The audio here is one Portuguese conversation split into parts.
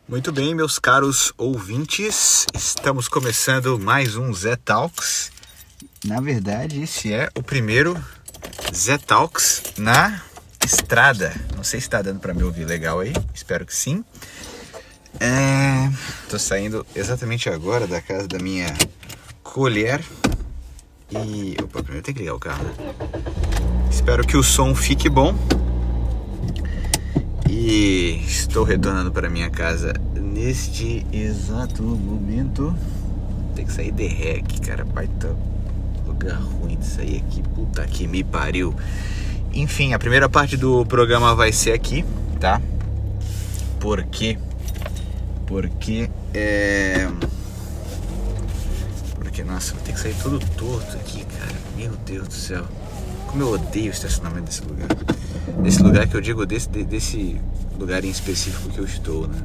Muito bem, meus caros ouvintes, estamos começando mais um Zé Talks. Na verdade, esse é o primeiro Zé Talks na estrada. Não sei se está dando para me ouvir legal aí, espero que sim. Tô saindo exatamente agora da casa da minha colher e... Opa, primeiro tem que ligar o carro, né? Espero que o som fique bom. E estou retornando para minha casa neste exato momento. Tem que sair de ré aqui, cara. Baita lugar ruim de sair aqui. Puta que me pariu. Enfim, a primeira parte do programa vai ser aqui, tá? Porque, nossa, vou ter que sair todo torto aqui, cara. Meu Deus do céu. Como eu odeio o estacionamento desse lugar. Desse lugar que eu digo, desse lugar em específico que eu estou, né?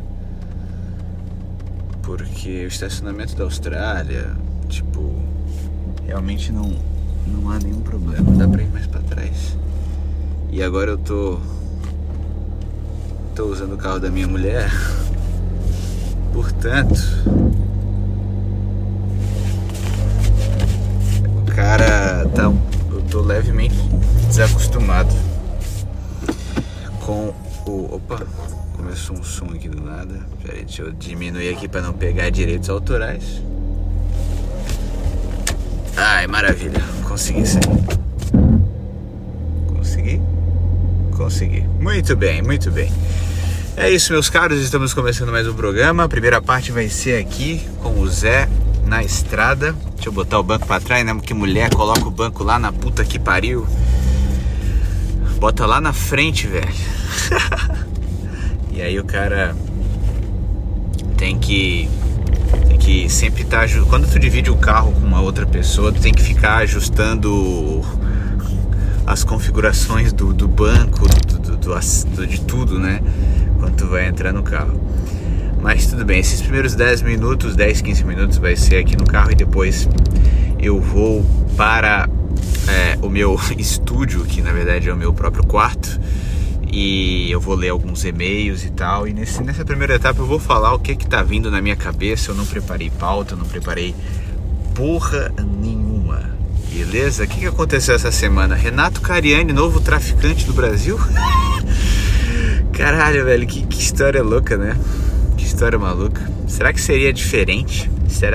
Porque o estacionamento da Austrália, tipo, realmente não há nenhum problema. Dá pra ir mais pra trás. E agora eu tô usando o carro da minha mulher. Portanto, o cara tá... Eu tô levemente desacostumado com o... Opa, começou um som aqui do nada. Pera aí, deixa eu diminuir aqui pra não pegar direitos autorais. Ai, maravilha, consegui sair. Consegui. Muito bem. É isso, meus caros, estamos começando mais um programa. A primeira parte vai ser aqui com o Zé na estrada. Deixa eu botar o banco pra trás, né? Porque mulher coloca o banco lá na puta que pariu. Bota lá na frente, velho. E aí o cara tem que sempre estar... Quando tu divide o carro com uma outra pessoa, tu tem que ficar ajustando as configurações do banco, de tudo, né? Quando tu vai entrar no carro. Mas tudo bem, esses primeiros 10, 15 minutos vai ser aqui no carro. E depois eu vou para o meu estúdio, que na verdade é o meu próprio quarto. E eu vou ler alguns e-mails e tal. E nessa primeira etapa eu vou falar o que tá vindo na minha cabeça. Eu não preparei pauta, eu não preparei porra nenhuma. Beleza? O que aconteceu essa semana? Renato Cariani, novo traficante do Brasil? Caralho, velho, que história louca, né? Que história maluca. Será que seria diferente?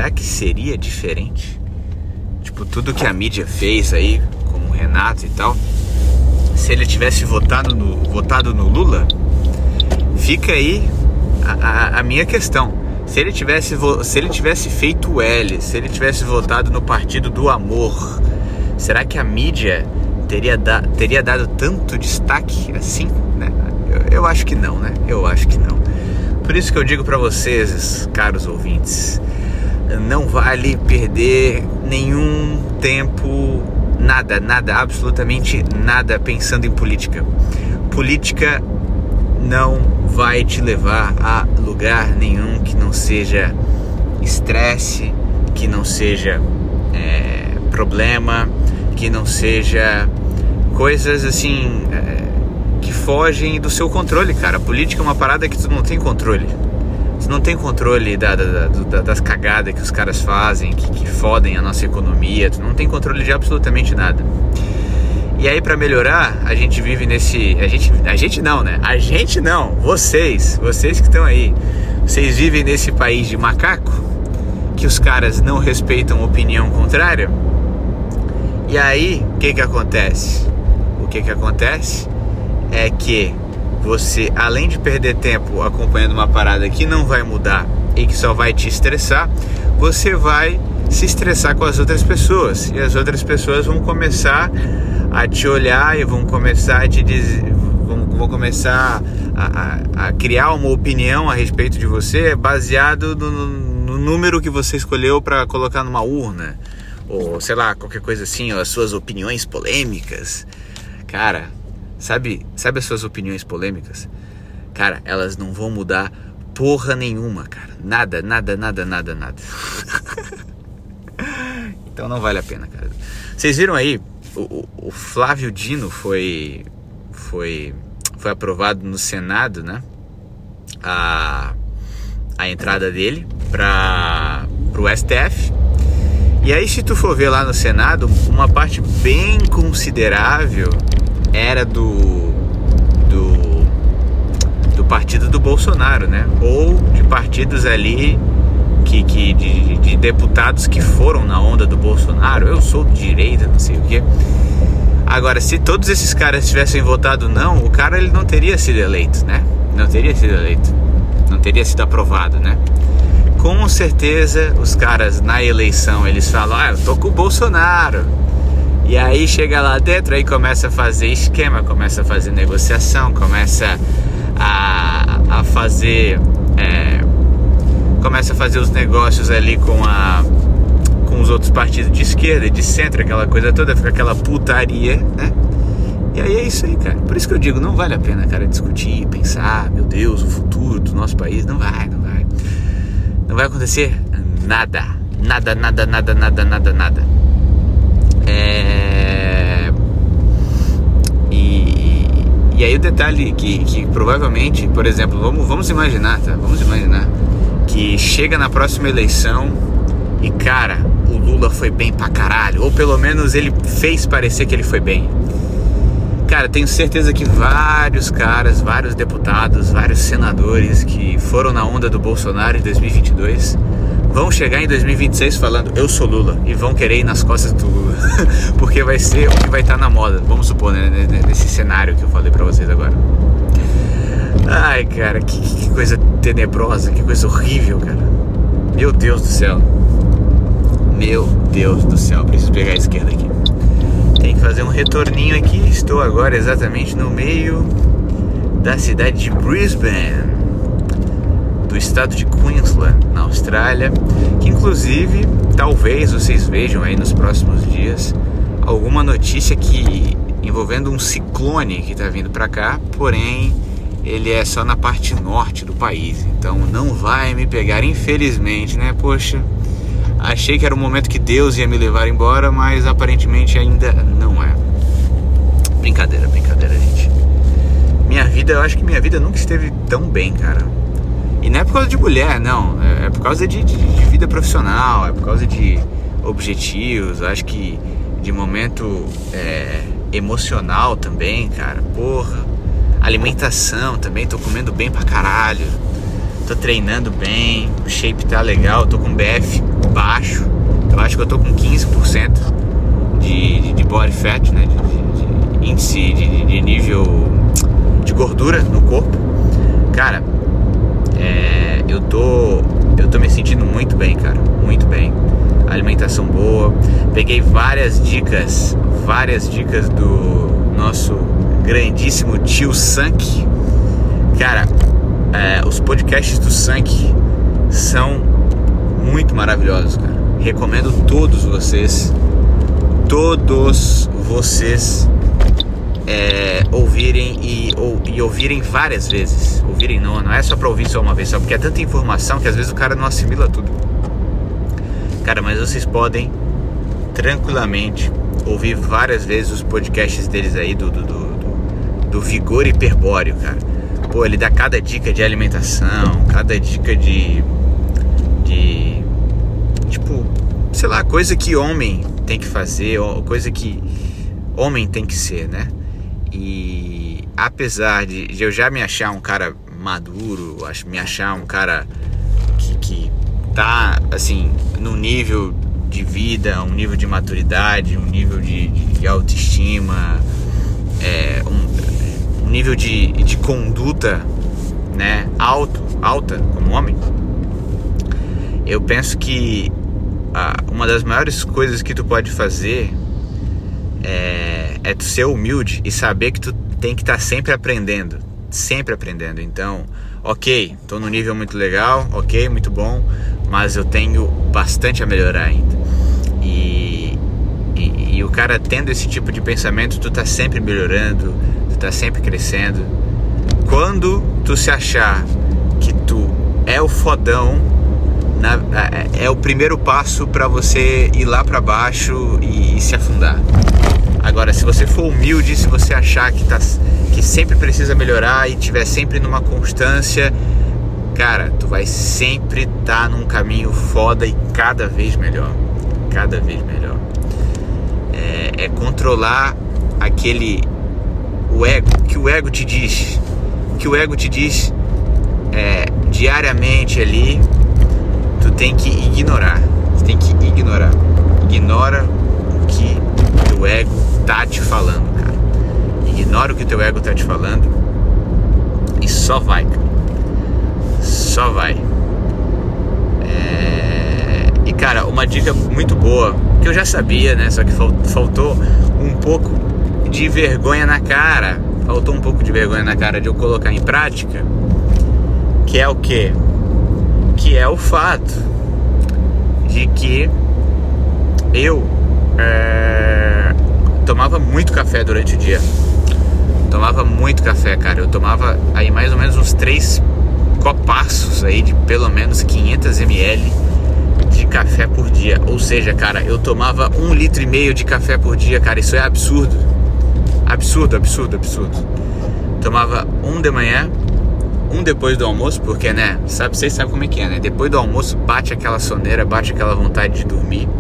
Tipo, tudo que a mídia fez aí com o Renato e tal. Se ele tivesse votado no Lula, fica aí a minha questão. Se ele tivesse feito o L, se ele tivesse votado no Partido do Amor, será que a mídia teria dado tanto destaque assim, né? Eu acho que não, né? Por isso que eu digo pra vocês, caros ouvintes, não vale perder nenhum tempo, nada, absolutamente nada pensando em política. Política não vai te levar a lugar nenhum que não seja estresse, que não seja problema, que não seja coisas assim que fogem do seu controle, cara. A política é uma parada que tu não tem controle. Tu não tem controle das cagadas que os caras fazem, que fodem a nossa economia. Tu não tem controle de absolutamente nada. E aí, pra melhorar, a gente vive nesse... A gente não, vocês que estão aí. Vocês vivem nesse país de macaco, que os caras não respeitam opinião contrária. E aí, o que acontece? O que acontece é que você, além de perder tempo acompanhando uma parada que não vai mudar e que só vai te estressar, você vai se estressar com as outras pessoas. E as outras pessoas vão começar a te olhar e vão começar a te dizer, vão começar a criar uma opinião a respeito de você baseado no número que você escolheu para colocar numa urna, ou sei lá, qualquer coisa assim, ou as suas opiniões polêmicas. Cara, sabe as suas opiniões polêmicas? Cara, elas não vão mudar porra nenhuma, cara. Nada. Então não vale a pena, cara. Vocês viram aí, o Flávio Dino foi aprovado no Senado, né? a entrada dele pro STF. E aí, se tu for ver lá no Senado, uma parte bem considerável era do partido do Bolsonaro, né? Ou de partidos ali de deputados que foram na onda do Bolsonaro. Eu sou de direita, não sei o quê. Agora, se todos esses caras tivessem votado não, o cara ele não teria sido eleito, né? Não teria sido eleito. Não teria sido aprovado, né? Com certeza, os caras na eleição, eles falam, eu tô com o Bolsonaro. E aí chega lá dentro, aí começa a fazer esquema, começa a fazer negociação, começa a fazer... começa a fazer os negócios ali com os outros partidos de esquerda e de centro, aquela coisa toda, fica aquela putaria, né? E aí é isso aí, cara. Por isso que eu digo, não vale a pena, cara, discutir, pensar, meu Deus, o futuro do nosso país, não vai. Não vai acontecer nada. Nada. E aí o detalhe que provavelmente, por exemplo, vamos imaginar, tá? Vamos imaginar que chega na próxima eleição e, cara, o Lula foi bem pra caralho. Ou pelo menos ele fez parecer que ele foi bem. Cara, tenho certeza que vários caras, vários deputados, vários senadores que foram na onda do Bolsonaro em 2022 vão chegar em 2026 falando, eu sou Lula, e vão querer ir nas costas do Lula. Porque vai ser o que vai estar na moda, vamos supor, né, nesse cenário que eu falei pra vocês agora. Ai, cara, que coisa tenebrosa, que coisa horrível, cara. Meu Deus do céu. Preciso pegar a esquerda aqui. Tem que fazer um retorninho aqui. Estou agora exatamente no meio da cidade de Brisbane, do estado de Queensland, na Austrália, que inclusive talvez vocês vejam aí nos próximos dias alguma notícia envolvendo um ciclone que está vindo para cá, porém ele é só na parte norte do país, então não vai me pegar, infelizmente, né? Poxa, achei que era o momento que Deus ia me levar embora, mas aparentemente ainda não é. Brincadeira, gente. Eu acho que minha vida nunca esteve tão bem, cara. E não é por causa de mulher, não. É por causa de vida profissional, é por causa de objetivos, acho que de momento emocional também, cara. Porra. Alimentação também, tô comendo bem pra caralho. Tô treinando bem, o shape tá legal, tô com BF baixo. Eu acho que eu tô com 15% de body fat, né? De índice de nível de gordura no corpo. Cara, eu tô me sentindo muito bem, cara. Muito bem. Alimentação boa. Peguei várias dicas do nosso grandíssimo tio Sank. Cara, os podcasts do Sank são muito maravilhosos, cara. Recomendo todos vocês ouvirem e ouvirem várias vezes. Ouvirem não é só pra ouvir só uma vez, só porque é tanta informação que às vezes o cara não assimila tudo. Cara, mas vocês podem tranquilamente ouvir várias vezes os podcasts deles aí do Vigor Hiperbóreo, cara. Pô, ele dá cada dica de alimentação, cada dica de tipo, sei lá, coisa que homem tem que fazer, coisa que homem tem que ser, né? E apesar de eu já me achar um cara maduro, me achar um cara que tá, assim, num nível de vida, um nível de maturidade, um nível de autoestima, um nível de conduta, né, alta como homem, eu penso que uma das maiores coisas que tu pode fazer é tu ser humilde e saber que tu tem que estar sempre aprendendo. Então, ok, tô num nível muito legal, ok, muito bom, mas eu tenho bastante a melhorar ainda. E o cara tendo esse tipo de pensamento, tu tá sempre melhorando, tu tá sempre crescendo. Quando tu se achar que tu é o fodão, é o primeiro passo para você ir lá para baixo e se afundar. Agora, se você for humilde, se você achar que sempre precisa melhorar e estiver sempre numa constância, cara, tu vai sempre estar num caminho foda e cada vez melhor. Cada vez melhor. É controlar o ego, que o ego te diz. Que o ego te diz diariamente ali, tu tem que ignorar. Tu tem que ignorar. Ignora o que o teu ego tá te falando, cara. Ignora o que o teu ego tá te falando e só vai, cara. Só vai. E cara, uma dica muito boa, que eu já sabia, né? Só que faltou um pouco de vergonha na cara. Faltou um pouco de vergonha na cara de eu colocar em prática. Que é o quê? Que é o fato de que eu tomava muito café durante o dia. Tomava muito café, cara. Eu tomava aí mais ou menos uns 3 copaços aí de pelo menos 500 ml de café por dia. Ou seja, cara, eu tomava 1,5 litro de café por dia, cara. Isso é absurdo. Absurdo. Tomava um de manhã, um depois do almoço, porque, né, vocês sabem como é que é, né? Depois do almoço bate aquela soneira, bate aquela vontade de dormir.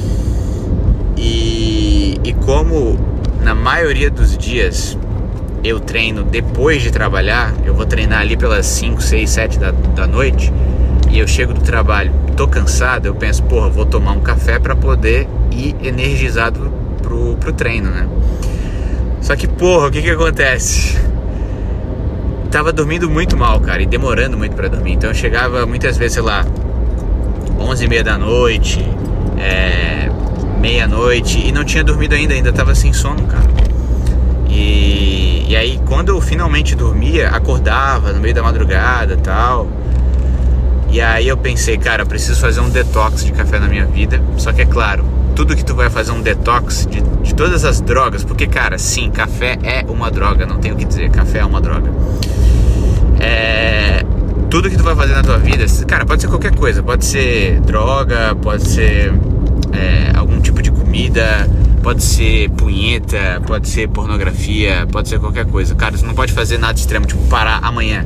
E como na maioria dos dias eu treino depois de trabalhar, eu vou treinar ali pelas 5, 6, 7 da noite, e eu chego do trabalho, tô cansado, eu penso, porra, vou tomar um café pra poder ir energizado pro treino, né? Só que, porra, o que acontece? Tava dormindo muito mal, cara, e demorando muito pra dormir. Então eu chegava muitas vezes, sei lá, 11h30 da noite, meia-noite, e não tinha dormido ainda tava sem sono, cara. E aí, quando eu finalmente dormia, acordava no meio da madrugada e tal. E aí eu pensei, cara, eu preciso fazer um detox de café na minha vida. Só que é claro, tudo que tu vai fazer um detox de todas as drogas, porque, cara, sim, café é uma droga, não tenho o que dizer, café é uma droga. Tudo que tu vai fazer na tua vida, cara, pode ser qualquer coisa, pode ser droga, pode ser algum tipo de comida, pode ser punheta, pode ser pornografia, pode ser qualquer coisa. Cara, você não pode fazer nada extremo, tipo, parar amanhã.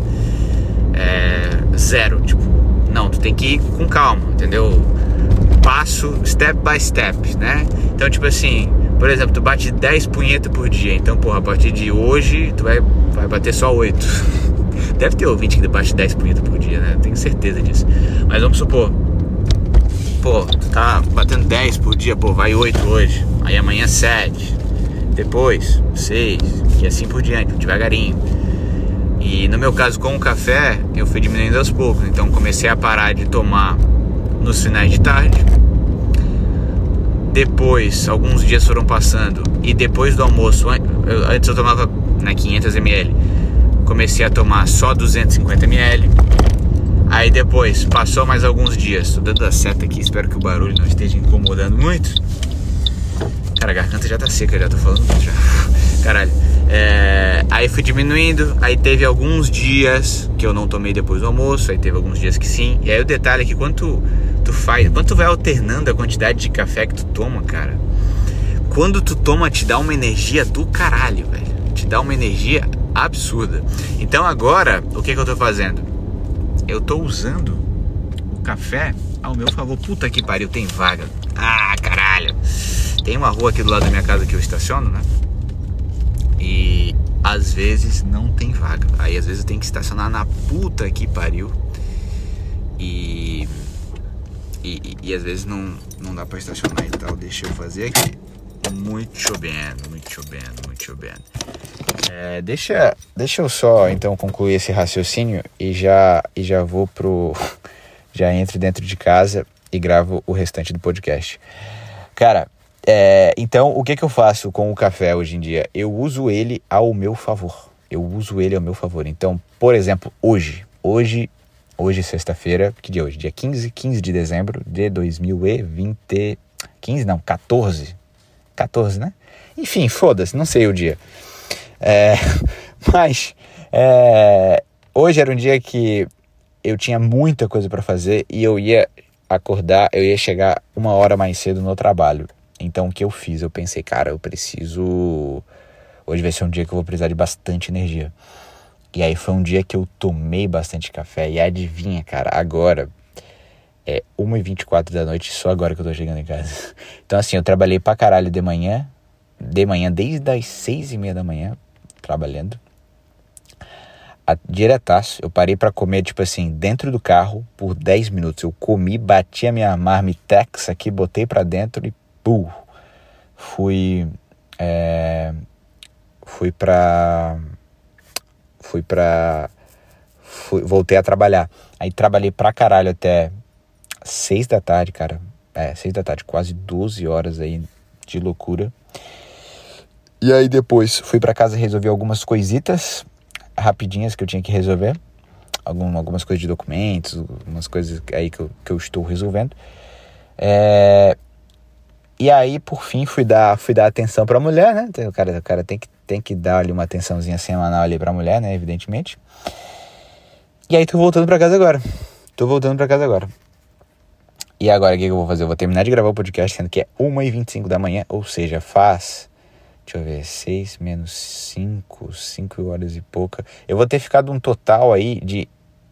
Zero, tipo, não, tu tem que ir com calma, entendeu? Passo, step by step, né? Então, tipo assim, por exemplo, tu bate 10 punhetas por dia. Então, porra, a partir de hoje tu vai bater só 8. Deve ter ouvinte que bate 10 punhetas por dia, né? Tenho certeza disso. Mas vamos supor, pô, tu tá batendo 10 por dia, pô, vai 8 hoje, aí amanhã 7, depois 6, e assim por diante, devagarinho. E no meu caso, com o café, eu fui diminuindo aos poucos. Então comecei a parar de tomar nos finais de tarde. Depois, alguns dias foram passando, e depois do almoço, antes eu tomava 500 ml, comecei a tomar só 250 ml. Aí depois, passou mais alguns dias. Tô dando a seta aqui, espero que o barulho não esteja incomodando muito. Cara, a garganta já tá seca, já tô falando muito já. Caralho. Aí fui diminuindo. Aí teve alguns dias que eu não tomei depois do almoço. Aí teve alguns dias que sim. E aí o detalhe é que quando tu vai alternando a quantidade de café que tu toma, cara, quando tu toma, te dá uma energia do caralho, velho. Te dá uma energia absurda. Então agora, o que eu tô fazendo? Eu tô usando o café ao meu favor. Puta que pariu, tem vaga. Ah, caralho. Tem uma rua aqui do lado da minha casa que eu estaciono, né? E às vezes não tem vaga. Aí às vezes eu tenho que estacionar na puta que pariu. E às vezes não dá pra estacionar e tal. Deixa eu fazer aqui. Muito bem. Deixa eu só então concluir esse raciocínio e já vou já entro dentro de casa e gravo o restante do podcast. Cara, então o que eu faço com o café hoje em dia? Eu uso ele ao meu favor. Então, por exemplo, hoje sexta-feira, que dia é hoje? Dia 15 de dezembro de 2020... 15 não, 14, né? Enfim, foda-se, não sei o dia. Mas hoje era um dia que eu tinha muita coisa para fazer e eu ia chegar 1 hora mais cedo no trabalho. Então o que eu fiz? Eu pensei, cara, hoje vai ser um dia que eu vou precisar de bastante energia. E aí foi um dia que eu tomei bastante café. E adivinha, cara, agora é 1h24 da noite, só agora que eu tô chegando em casa. Então assim, eu trabalhei pra caralho de manhã desde as 6h30 da manhã, trabalhando. Diretaço, eu parei pra comer, tipo assim, dentro do carro por 10 minutos. Eu comi, bati a minha marmitex aqui, botei pra dentro e voltei a trabalhar. Aí trabalhei pra caralho até 6 da tarde, cara. 6 da tarde, quase 12 horas aí de loucura. E aí depois fui pra casa resolver algumas coisitas rapidinhas que eu tinha que resolver. Algumas coisas de documentos, algumas coisas aí que eu estou resolvendo. E aí, por fim, fui dar atenção pra mulher, né? O cara tem que dar ali uma atençãozinha semanal ali pra mulher, né? Evidentemente. E aí tô voltando pra casa agora. E agora o que eu vou fazer? Eu vou terminar de gravar o podcast, sendo que é 1h25 da manhã, ou seja, faz... Deixa eu ver, 6 menos 5 horas e pouca. Eu vou ter ficado um total aí de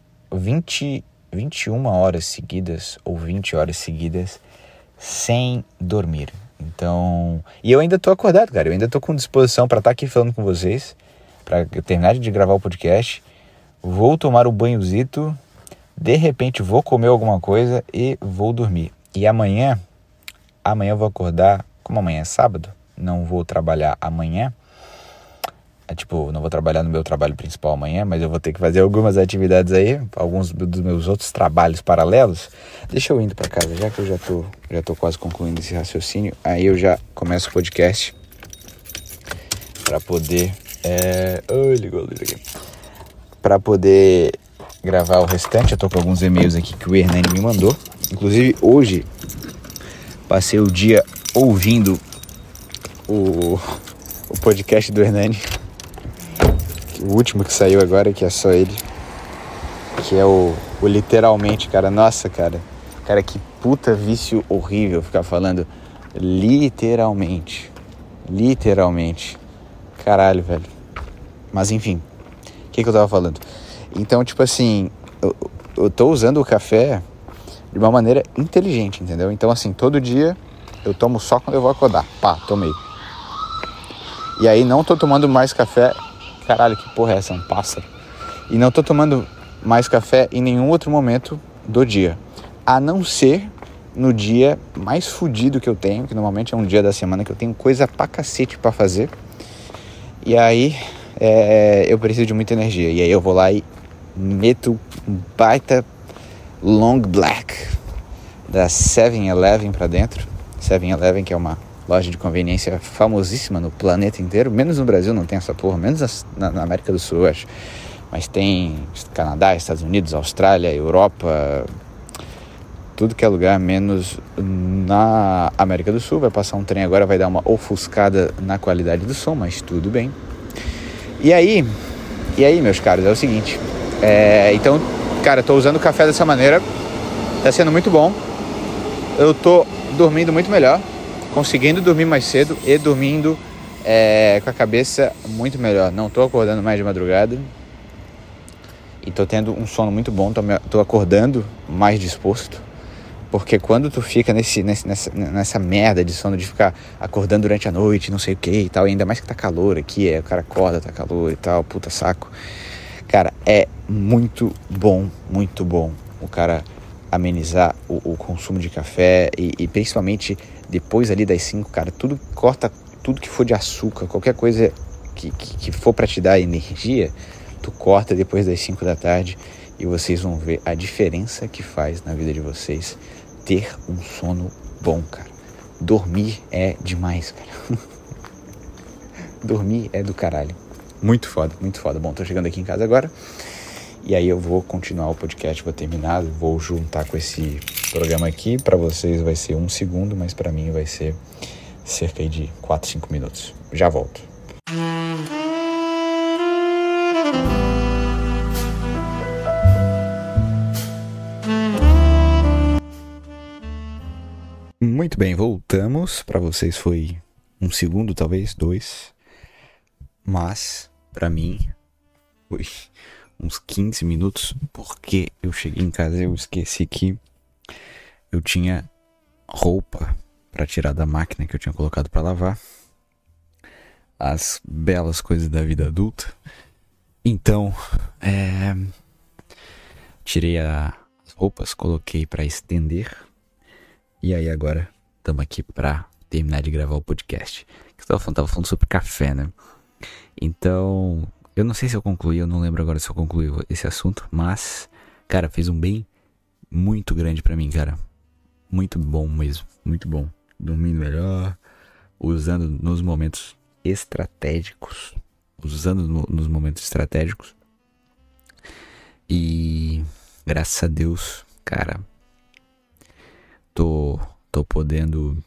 21 horas seguidas, ou 20 horas seguidas, sem dormir. Então... E eu ainda tô acordado, cara. Eu ainda tô com disposição pra estar aqui falando com vocês, pra eu terminar de gravar o podcast. Vou tomar um banhozito, de repente vou comer alguma coisa e vou dormir. E amanhã eu vou acordar, como amanhã é sábado, não vou trabalhar amanhã. Não vou trabalhar no meu trabalho principal amanhã, mas eu vou ter que fazer algumas atividades aí, alguns dos meus outros trabalhos paralelos. Deixa eu indo pra casa, já que eu já tô quase concluindo esse raciocínio, aí eu já começo o podcast pra poder... ligou a luz aqui. Pra poder gravar o restante. Eu tô com alguns e-mails aqui que o Hernani me mandou. Inclusive, hoje, passei o dia ouvindo o podcast do Hernani, o último que saiu agora, que é só ele, que é o literalmente, cara. Nossa, cara, que puta vício horrível ficar falando literalmente, caralho, velho. Mas enfim, o que eu tava falando? Então, tipo assim, eu tô usando o café de uma maneira inteligente, entendeu? Então, assim, todo dia eu tomo só quando eu vou acordar. Tomei. E aí não tô tomando mais café. Caralho, que porra é essa? Um pássaro. E não tô tomando mais café em nenhum outro momento do dia. A não ser no dia mais fudido que eu tenho, que normalmente é um dia da semana que eu tenho coisa pra cacete pra fazer. E aí eu preciso de muita energia. E aí eu vou lá e meto um baita long black da 7-Eleven pra dentro. 7-Eleven, que é uma loja de conveniência famosíssima no planeta inteiro, menos no Brasil, não tem essa porra, menos na América do Sul, eu acho. Mas tem Canadá, Estados Unidos, Austrália, Europa, tudo que é lugar, menos na América do Sul. Vai passar um trem agora, vai dar uma ofuscada na qualidade do som, mas tudo bem. E aí, meus caros, é o seguinte, então, cara, eu tô usando o café dessa maneira, tá sendo muito bom, eu tô dormindo muito melhor, conseguindo dormir mais cedo e dormindo com a cabeça muito melhor. Não tô acordando mais de madrugada e tô tendo um sono muito bom, tô acordando mais disposto, porque quando tu fica nessa merda de sono de ficar acordando durante a noite, não sei o que e tal, ainda mais que tá calor aqui, o cara acorda, tá calor e tal, puta saco. Cara, é muito bom o cara amenizar o consumo de café e principalmente depois ali das 5, cara, corta tudo que for de açúcar, qualquer coisa que for pra te dar energia, tu corta depois das 5 da tarde e vocês vão ver a diferença que faz na vida de vocês ter um sono bom, cara. Dormir é demais, cara. Dormir é do caralho. Muito foda. Bom, tô chegando aqui em casa agora. E aí eu vou continuar o podcast, vou terminar, vou juntar com esse programa aqui. Pra vocês vai ser 1 segundo, mas pra mim vai ser cerca de 4, 5 minutos. Já volto. Muito bem, voltamos. Pra vocês foi 1 segundo, talvez 2. Mas, pra mim, Foi uns 15 minutos, porque eu cheguei em casa e eu esqueci que eu tinha roupa pra tirar da máquina que eu tinha colocado pra lavar. As belas coisas da vida adulta. Então, tirei as roupas, coloquei pra estender. E aí agora estamos aqui pra terminar de gravar o podcast. Eu tava falando sobre café, né? Então, eu não sei se eu concluí, eu não lembro agora se eu concluí esse assunto, mas, cara, fez um bem muito grande pra mim, cara. Muito bom mesmo, muito bom. Dormindo melhor, usando nos momentos estratégicos. Nos momentos estratégicos. E, graças a Deus, cara, tô podendo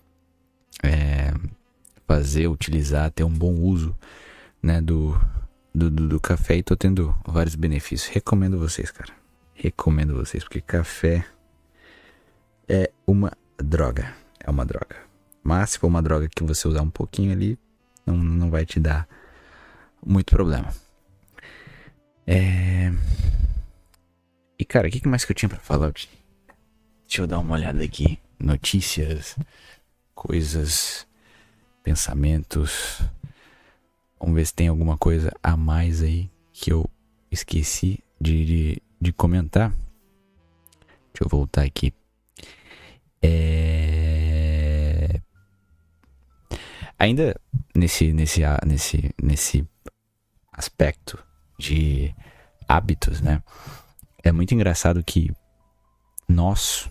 utilizar, ter um bom uso, né, do café, e tô tendo vários benefícios. Recomendo vocês, cara. Recomendo vocês, porque café é uma droga. É uma droga. Mas se for uma droga que você usar um pouquinho ali, não vai te dar muito problema. E cara, o que mais que eu tinha pra falar? Deixa eu dar uma olhada aqui. Notícias, coisas, pensamentos. Vamos ver se tem alguma coisa a mais aí que eu esqueci de comentar. Deixa eu voltar aqui. Ainda nesse aspecto de hábitos, né? É muito engraçado que nós,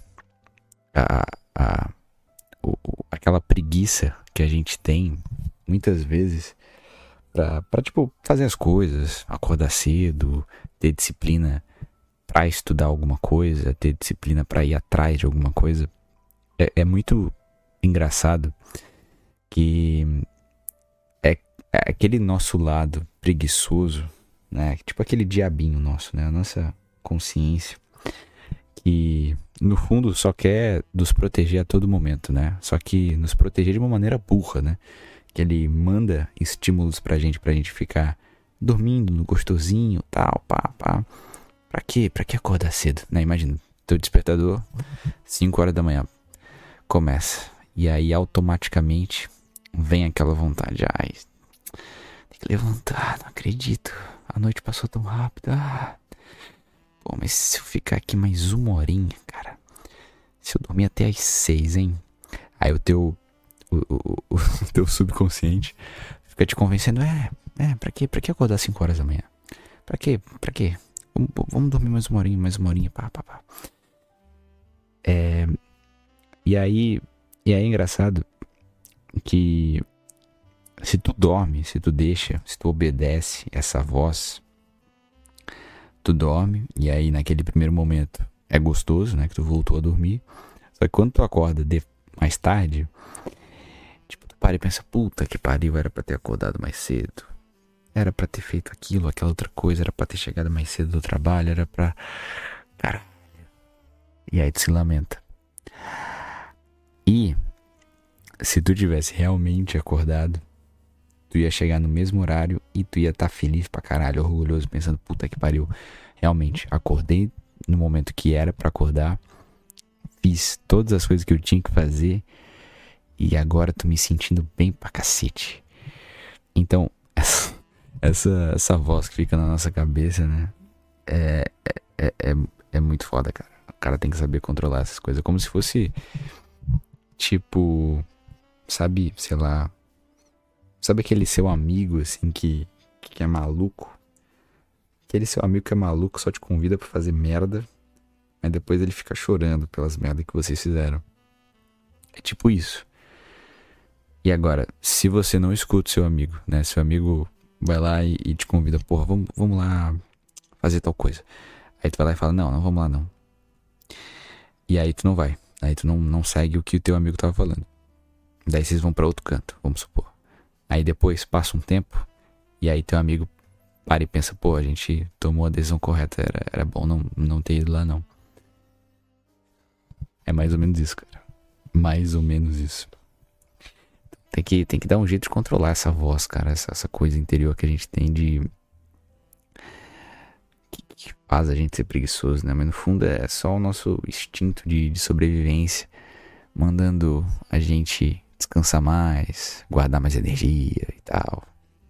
aquela preguiça que a gente tem muitas vezes pra tipo fazer as coisas, acordar cedo, ter disciplina pra estudar alguma coisa, ter disciplina pra ir atrás de alguma coisa, é muito engraçado que é aquele nosso lado preguiçoso, né? Tipo aquele diabinho nosso, né? A nossa consciência, que no fundo só quer nos proteger a todo momento, né? Só que nos proteger de uma maneira burra, né? Que ele manda estímulos pra gente ficar dormindo no gostosinho, tal, pá. Pra quê? Pra que acordar cedo, né? Imagina, teu despertador, 5 horas da manhã, começa. E aí automaticamente vem aquela vontade. Ai, tem que levantar, não acredito. A noite passou tão rápido. Pô, mas se eu ficar aqui mais uma horinha, cara. Se eu dormir até às 6, hein? Aí o teu subconsciente fica te convencendo. Pra que acordar 5 horas da manhã? Pra quê? Vamos dormir mais uma horinha, pá. E aí é engraçado que se tu dorme, se tu deixa, se tu obedece essa voz, tu dorme, e aí naquele primeiro momento é gostoso, né, que tu voltou a dormir. Só que quando tu acorda mais tarde, tipo, tu para e pensa, puta que pariu, era pra ter acordado mais cedo. Era pra ter feito aquela outra coisa, era pra ter chegado mais cedo do trabalho, era pra... Cara... E aí tu se lamenta. E se tu tivesse realmente acordado, tu ia chegar no mesmo horário e tu ia estar feliz pra caralho, orgulhoso, pensando, puta que pariu. Realmente, acordei no momento que era pra acordar, fiz todas as coisas que eu tinha que fazer e agora tô me sentindo bem pra cacete. Então, essa voz que fica na nossa cabeça, né, é muito foda, cara. O cara tem que saber controlar essas coisas, como se fosse, tipo, sabe, sei lá, sabe aquele seu amigo, assim, que é maluco? Aquele seu amigo que é maluco só te convida pra fazer merda, mas depois ele fica chorando pelas merdas que vocês fizeram. É tipo isso. E agora, se você não escuta o seu amigo, né? Seu amigo vai lá e te convida, porra, vamos lá fazer tal coisa. Aí tu vai lá e fala, não vamos lá não. E aí tu não vai. Aí tu não segue o que o teu amigo tava falando. Daí vocês vão pra outro canto, vamos supor. Aí depois passa um tempo e aí teu amigo para e pensa, pô, a gente tomou a decisão correta, era bom não ter ido lá não. É mais ou menos isso, cara. Mais ou menos isso. Tem que dar um jeito de controlar essa voz, cara, essa coisa interior que a gente tem de que faz a gente ser preguiçoso, né? Mas no fundo é só o nosso instinto de sobrevivência, mandando a gente descansar mais, guardar mais energia e tal.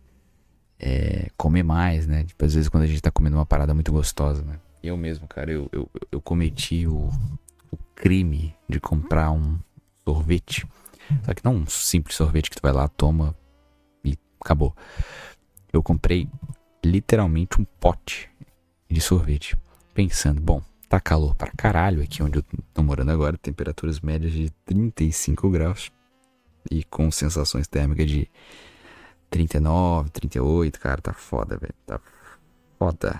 Comer mais, né? Tipo, às vezes quando a gente tá comendo uma parada muito gostosa, né? Eu mesmo, cara, eu cometi o crime de comprar um sorvete. Só que não um simples sorvete que tu vai lá, toma e acabou. Eu comprei literalmente um pote de sorvete, pensando, bom, tá calor pra caralho aqui onde eu tô morando agora, temperaturas médias de 35 graus e com sensações térmicas de 39, 38, cara, tá foda, velho, tá foda.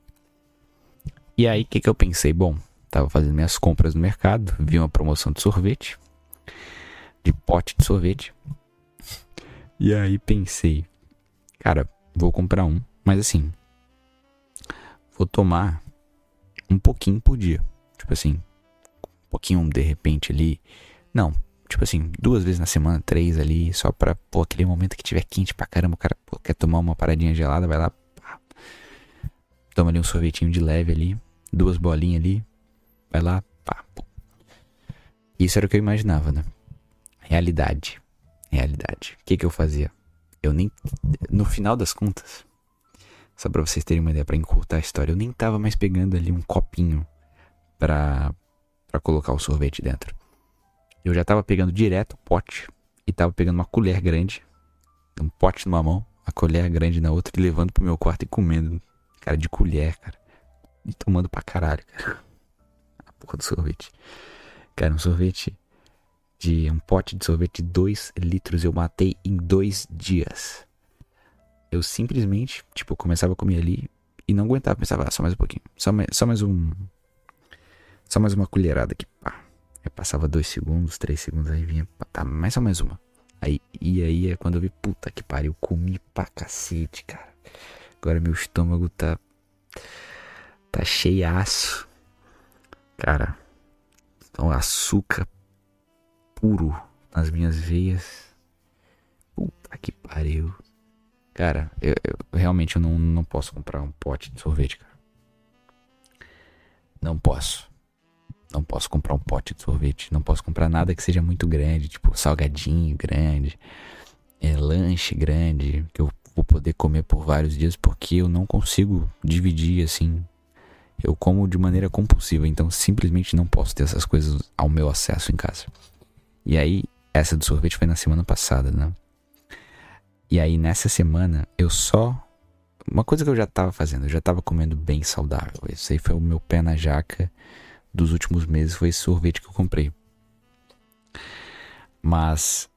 E aí, o que eu pensei? Bom, tava fazendo minhas compras no mercado, vi uma promoção de sorvete, de pote de sorvete, e aí pensei, cara, vou comprar um, mas assim, vou tomar um pouquinho por dia, tipo assim, um pouquinho de repente ali, não, tipo assim, 2 vezes na semana, 3 ali, só pra, pô, aquele momento que tiver quente pra caramba, o cara quer tomar uma paradinha gelada, vai lá, pá, toma ali um sorvetinho de leve ali, 2 bolinhas ali, vai lá, pá, pô. Isso era o que eu imaginava, né? Realidade. O que eu fazia? Eu nem, no final das contas, só pra vocês terem uma ideia, pra encurtar a história, eu nem tava mais pegando ali um copinho pra colocar o sorvete dentro. Eu já tava pegando direto o pote e tava pegando uma colher grande, um pote numa mão, a colher grande na outra e levando pro meu quarto e comendo, cara, de colher, cara. E tomando pra caralho, cara. A porra do sorvete. Cara, um pote de sorvete de 2 litros eu matei em 2 dias. Eu simplesmente, tipo, começava a comer ali e não aguentava. Pensava, só mais um pouquinho. Só mais uma colherada aqui, pá. Aí passava 2 segundos, 3 segundos, aí vinha, tá, mais só mais uma. Aí é quando eu vi, puta que pariu, comi pra cacete, cara. Agora meu estômago tá cheiaço. Cara, então açúcar puro nas minhas veias. Puta que pariu. Cara, eu realmente não posso comprar um pote de sorvete, cara. Não posso comprar um pote de sorvete. Não posso comprar nada que seja muito grande, tipo salgadinho grande, lanche grande, que eu vou poder comer por vários dias, porque eu não consigo dividir assim. Eu como de maneira compulsiva, então simplesmente não posso ter essas coisas ao meu acesso em casa. E aí, essa do sorvete foi na semana passada, né? E aí, nessa semana, uma coisa que eu já tava fazendo, eu já tava comendo bem saudável. Esse aí foi o meu pé na jaca dos últimos meses, foi esse sorvete que eu comprei. Mas,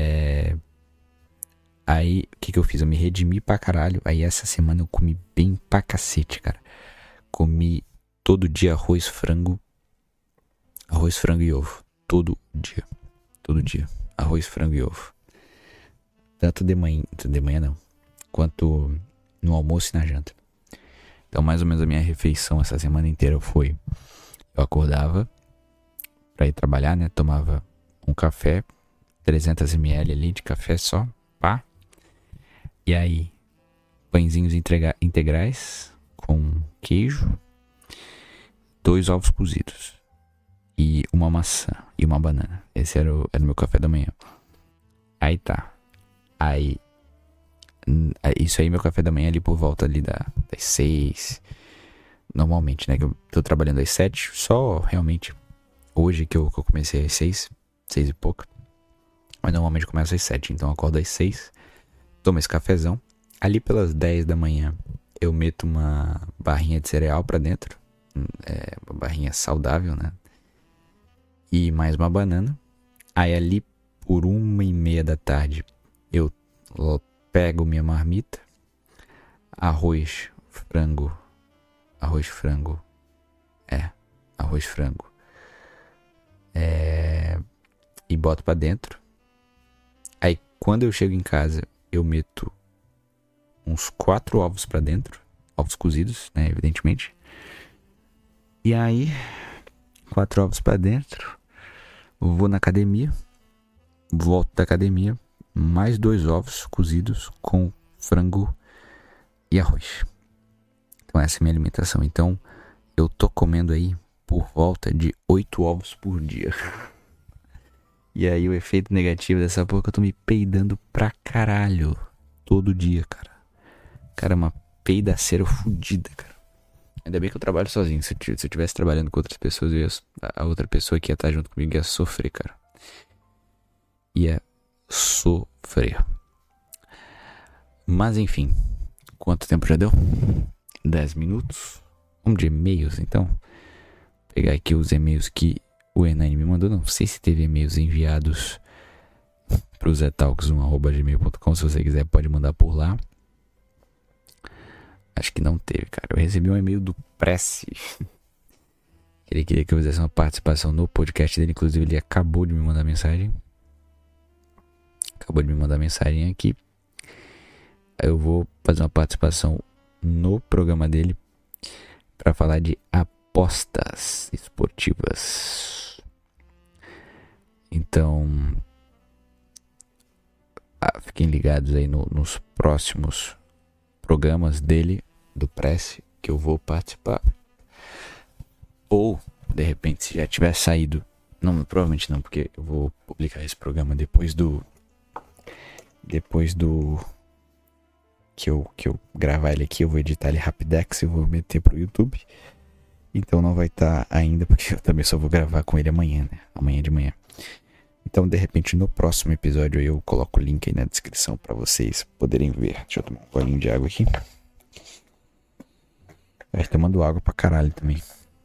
aí, o que eu fiz? Eu me redimi pra caralho. Aí, essa semana eu comi bem pra cacete, cara. Comi todo dia arroz, frango e ovo. Todo dia. Arroz, frango e ovo. Tanto de manhã não, quanto no almoço e na janta. Então mais ou menos a minha refeição essa semana inteira foi: eu acordava pra ir trabalhar, né? Tomava um café, 300 ml ali de café só, pá. E aí, pãezinhos integrais com queijo, 2 ovos cozidos e uma maçã e uma banana. Esse era o meu café da manhã. Aí tá. Isso aí, meu café da manhã ali por volta ali das 6. Normalmente, né? Que eu tô trabalhando às 7. Só realmente hoje que eu comecei às 6 e pouco. Mas normalmente eu começo às 7. Então eu acordo às 6. Tomo esse cafezão. Ali pelas 10 da manhã eu meto uma barrinha de cereal pra dentro. Uma barrinha saudável, né? E mais uma banana. Aí ali por 1h30 da tarde eu pego minha marmita, arroz, frango, e boto pra dentro. Aí quando eu chego em casa eu meto uns 4 ovos pra dentro, ovos cozidos, né, evidentemente. E aí 4 ovos pra dentro, vou na academia, volto da academia, mais 2 ovos cozidos com frango e arroz. Então essa é a minha alimentação. Então eu tô comendo aí por volta de 8 ovos por dia. E aí o efeito negativo dessa porra é que eu tô me peidando pra caralho. Todo dia, cara. Cara, é uma peidaceira fodida, cara. Ainda bem que eu trabalho sozinho. Se eu estivesse trabalhando com outras pessoas, a outra pessoa que ia estar junto comigo ia sofrer, cara. Ia sofrer. Mas enfim. Quanto tempo já deu? 10 minutos. Vamos de e-mails, então. Vou pegar aqui os e-mails que o Hernani me mandou. Não sei se teve e-mails enviados pro zetalks1@gmail.com. Se você quiser, pode mandar por lá. Acho que não teve, cara. Eu recebi um e-mail do Prece. Ele queria que eu fizesse uma participação no podcast dele. Inclusive, ele acabou de me mandar mensagem. Aqui. Aí eu vou fazer uma participação no programa dele para falar de apostas esportivas. Então, fiquem ligados aí nos próximos programas dele, do Prece, que eu vou participar. Ou, de repente, se já tiver saído. Não, provavelmente não, porque eu vou publicar esse programa depois do que eu gravar ele aqui. Eu vou editar ele rapidex e vou meter pro YouTube. Então não vai estar ainda, porque eu também só vou gravar com ele amanhã, né? Amanhã de manhã. Então, de repente, no próximo episódio eu coloco o link aí na descrição para vocês poderem ver. Deixa eu tomar um golinho de água aqui. Vai tomando água pra caralho também.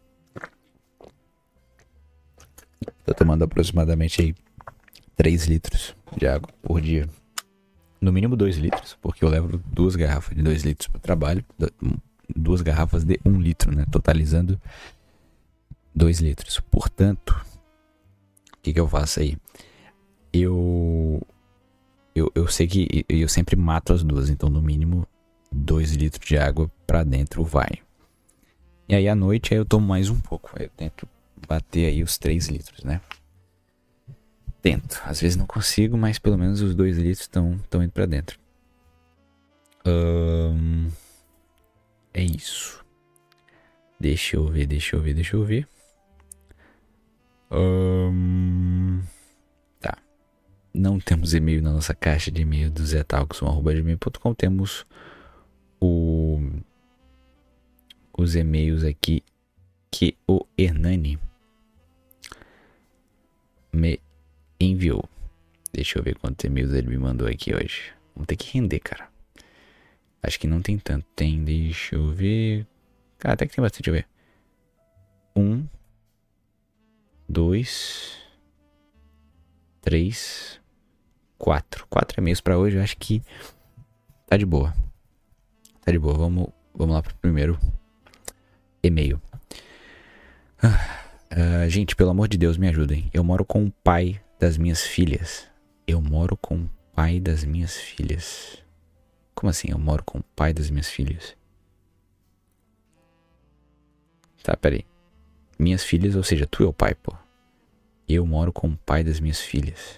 Tô tomando aproximadamente aí 3 litros de água por dia. No mínimo 2 litros, porque eu levo 2 garrafas de 2 litros pro trabalho. 2 garrafas de 1 litro, né? Totalizando 2 litros. Portanto, o que eu faço aí? Eu sei que eu sempre mato as duas. Então, no mínimo 2 litros de água pra dentro vai. E aí, à noite, aí eu tomo mais um pouco. Aí eu tento bater aí os 3 litros, né? Tento. Às vezes não consigo, mas pelo menos os 2 litros estão indo pra dentro. É isso. Deixa eu ver. Tá. Não temos e-mail na nossa caixa de e-mail do zetalks1@gmail.com. Temos os e-mails aqui que o Hernani me enviou. Deixa eu ver quantos e-mails ele me mandou aqui hoje. Vamos ter que render, cara. Acho que não tem tanto. Tem, deixa eu ver. Cara, até que tem bastante, deixa eu ver. 1, 2, 3, 4. 4 e-mails pra hoje. Eu acho que tá de boa. Vamos lá pro primeiro e-mail. Gente, pelo amor de Deus, me ajudem. Eu moro com o pai das minhas filhas. Como assim, eu moro com o pai das minhas filhas? Tá, peraí. Minhas filhas, ou seja, tu é o pai, pô. Eu moro com o pai das minhas filhas.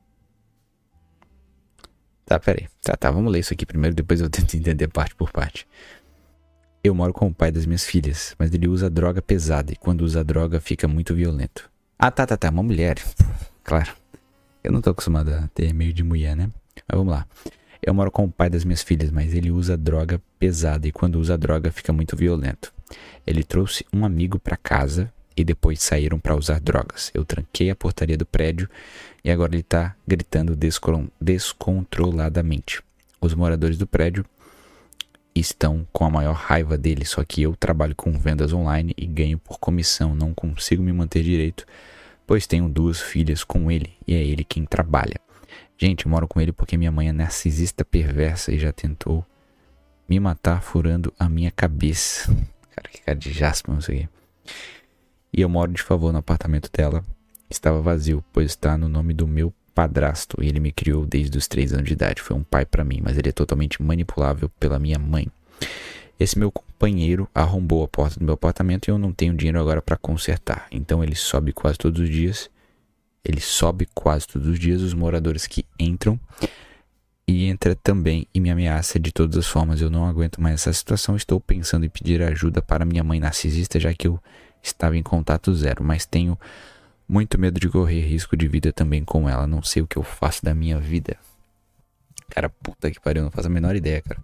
Tá, peraí. Tá, vamos ler isso aqui primeiro, depois eu tento entender parte por parte. Eu moro com o pai das minhas filhas, mas ele usa droga pesada e quando usa droga fica muito violento. Ah, tá, uma mulher. Claro. Eu não tô acostumado a ter e-mail de mulher, né? Mas vamos lá. Eu moro com o pai das minhas filhas, mas ele usa droga pesada e quando usa droga fica muito violento. Ele trouxe um amigo pra casa e depois saíram pra usar drogas. Eu tranquei a portaria do prédio e agora ele tá gritando descontroladamente. Os moradores do prédio estão com a maior raiva dele, só que eu trabalho com vendas online e ganho por comissão, não consigo me manter direito, pois tenho 2 filhas com ele e é ele quem trabalha. Gente, eu moro com ele porque minha mãe é narcisista perversa e já tentou me matar furando a minha cabeça. Cara, que cara de jaspa, não sei o quê. E eu moro de favor no apartamento dela. Estava vazio, pois está no nome do meu padrasto. E ele me criou desde os 3 anos de idade. Foi um pai pra mim, mas ele é totalmente manipulável pela minha mãe. Esse meu companheiro arrombou a porta do meu apartamento e eu não tenho dinheiro agora pra consertar. Então ele sobe quase todos os dias. Os moradores que entram E entra também e me ameaça de todas as formas. Eu não aguento mais essa situação. Estou pensando em pedir ajuda para minha mãe narcisista, já que eu estava em contato zero. Mas tenho muito medo de correr risco de vida também com ela. Não sei o que eu faço da minha vida. Cara, puta que pariu, não faço a menor ideia, cara.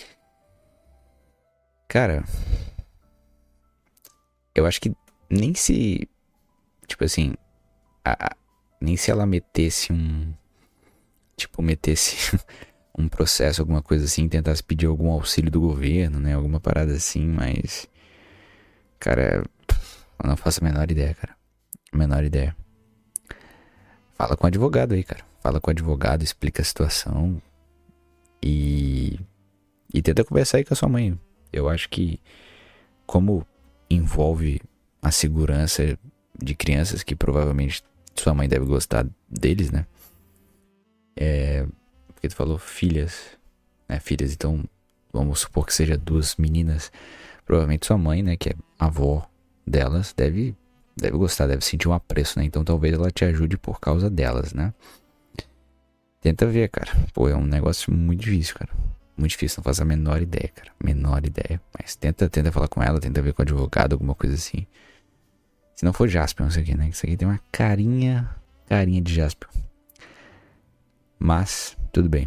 Cara, eu acho que nem se... Tipo assim... nem se ela metesse metesse um processo, alguma coisa assim, tentasse pedir algum auxílio do governo, né? Alguma parada assim, mas... Cara, eu não faço a menor ideia, cara. Menor ideia. Fala com o advogado aí, cara. Fala com o advogado, explica a situação. E tenta conversar aí com a sua mãe. Eu acho que, como envolve a segurança de crianças, que provavelmente sua mãe deve gostar deles, né? Porque tu falou filhas, né? Filhas, então vamos supor que seja 2 meninas. Provavelmente sua mãe, né? Que é a avó delas, deve gostar, deve sentir um apreço, né? Então talvez ela te ajude por causa delas, né? Tenta ver, cara. Pô, é um negócio muito difícil, cara. Muito difícil, não faço a menor ideia, cara. Menor ideia. Mas tenta falar com ela, tenta ver com o advogado, alguma coisa assim. Se não for Jaspion isso aqui, né? Isso aqui tem uma carinha de Jaspion. Mas, tudo bem.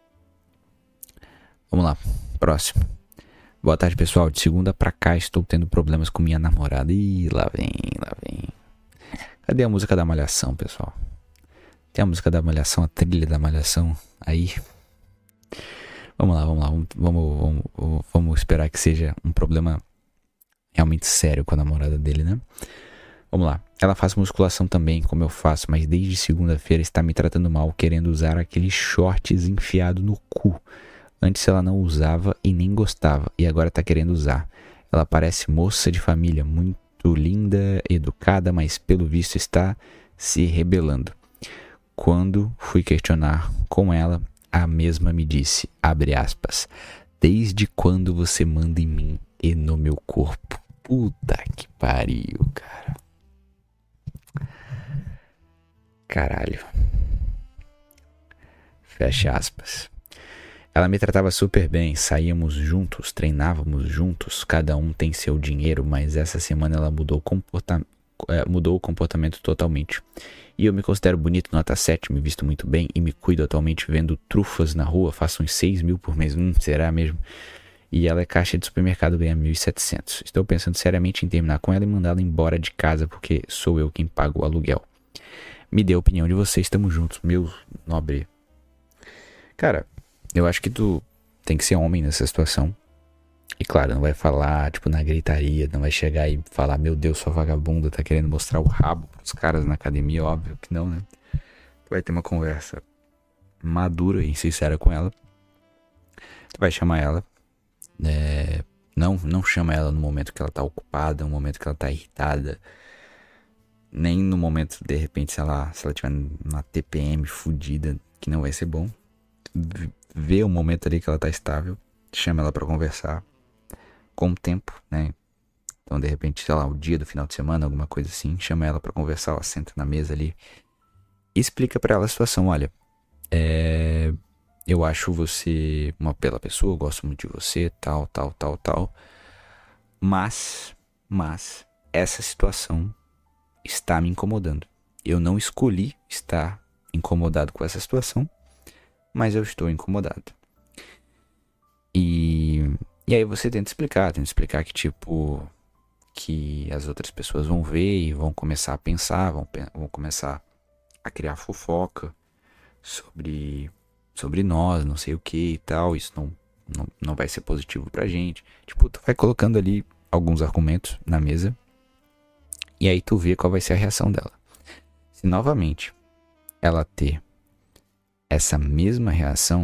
Vamos lá, próximo. Boa tarde, pessoal. De segunda pra cá estou tendo problemas com minha namorada. Ih, lá vem. Cadê a música da Malhação, pessoal? Tem a música da Malhação, a trilha da Malhação aí. Vamos lá. Vamos esperar que seja um problema realmente sério com a namorada dele, né? Vamos lá. Ela faz musculação também, como eu faço, mas desde segunda-feira está me tratando mal, querendo usar aqueles shorts enfiado no cu. Antes ela não usava e nem gostava, e agora está querendo usar. Ela parece moça de família, muito linda, educada, mas pelo visto está se rebelando. Quando fui questionar com ela, a mesma me disse, abre aspas, desde quando você manda em mim e no meu corpo? Puta que pariu, cara. Caralho. Fecha aspas. Ela me tratava super bem, saíamos juntos, treinávamos juntos, cada um tem seu dinheiro, mas essa semana ela mudou o comportamento totalmente. E eu me considero bonito, nota 7, me visto muito bem e me cuido atualmente vendo trufas na rua, faço uns 6 mil por mês, será mesmo? E ela é caixa de supermercado, ganha 1.700. Estou pensando seriamente em terminar com ela e mandá-la embora de casa, porque sou eu quem paga o aluguel. Me dê a opinião de vocês, estamos juntos, meu nobre. Cara, eu acho que tu tem que ser homem nessa situação. E claro, não vai falar, tipo, na gritaria, não vai chegar e falar, meu Deus, sua vagabunda tá querendo mostrar o rabo pros caras na academia, óbvio que não, né? Tu vai ter uma conversa madura e sincera com ela. Tu vai chamar ela. Não chama ela no momento que ela tá ocupada, no momento que ela tá irritada. Nem no momento, de repente, se ela tiver uma TPM fodida, que não vai ser bom. Vê o momento ali que ela tá estável, chama ela pra conversar com o tempo, né? Então, de repente, sei lá, o dia do final de semana, alguma coisa assim, chama ela pra conversar, ó, senta na mesa ali e explica pra ela a situação, olha, eu acho você uma bela pessoa, eu gosto muito de você, tal, mas essa situação está me incomodando. Eu não escolhi estar incomodado com essa situação, mas eu estou incomodado. E aí você tenta explicar que tipo, que as outras pessoas vão ver e vão começar a pensar, vão começar a criar fofoca sobre nós, não sei o que e tal, isso não vai ser positivo pra gente. Tipo, tu vai colocando ali alguns argumentos na mesa e aí tu vê qual vai ser a reação dela. Se novamente ela ter essa mesma reação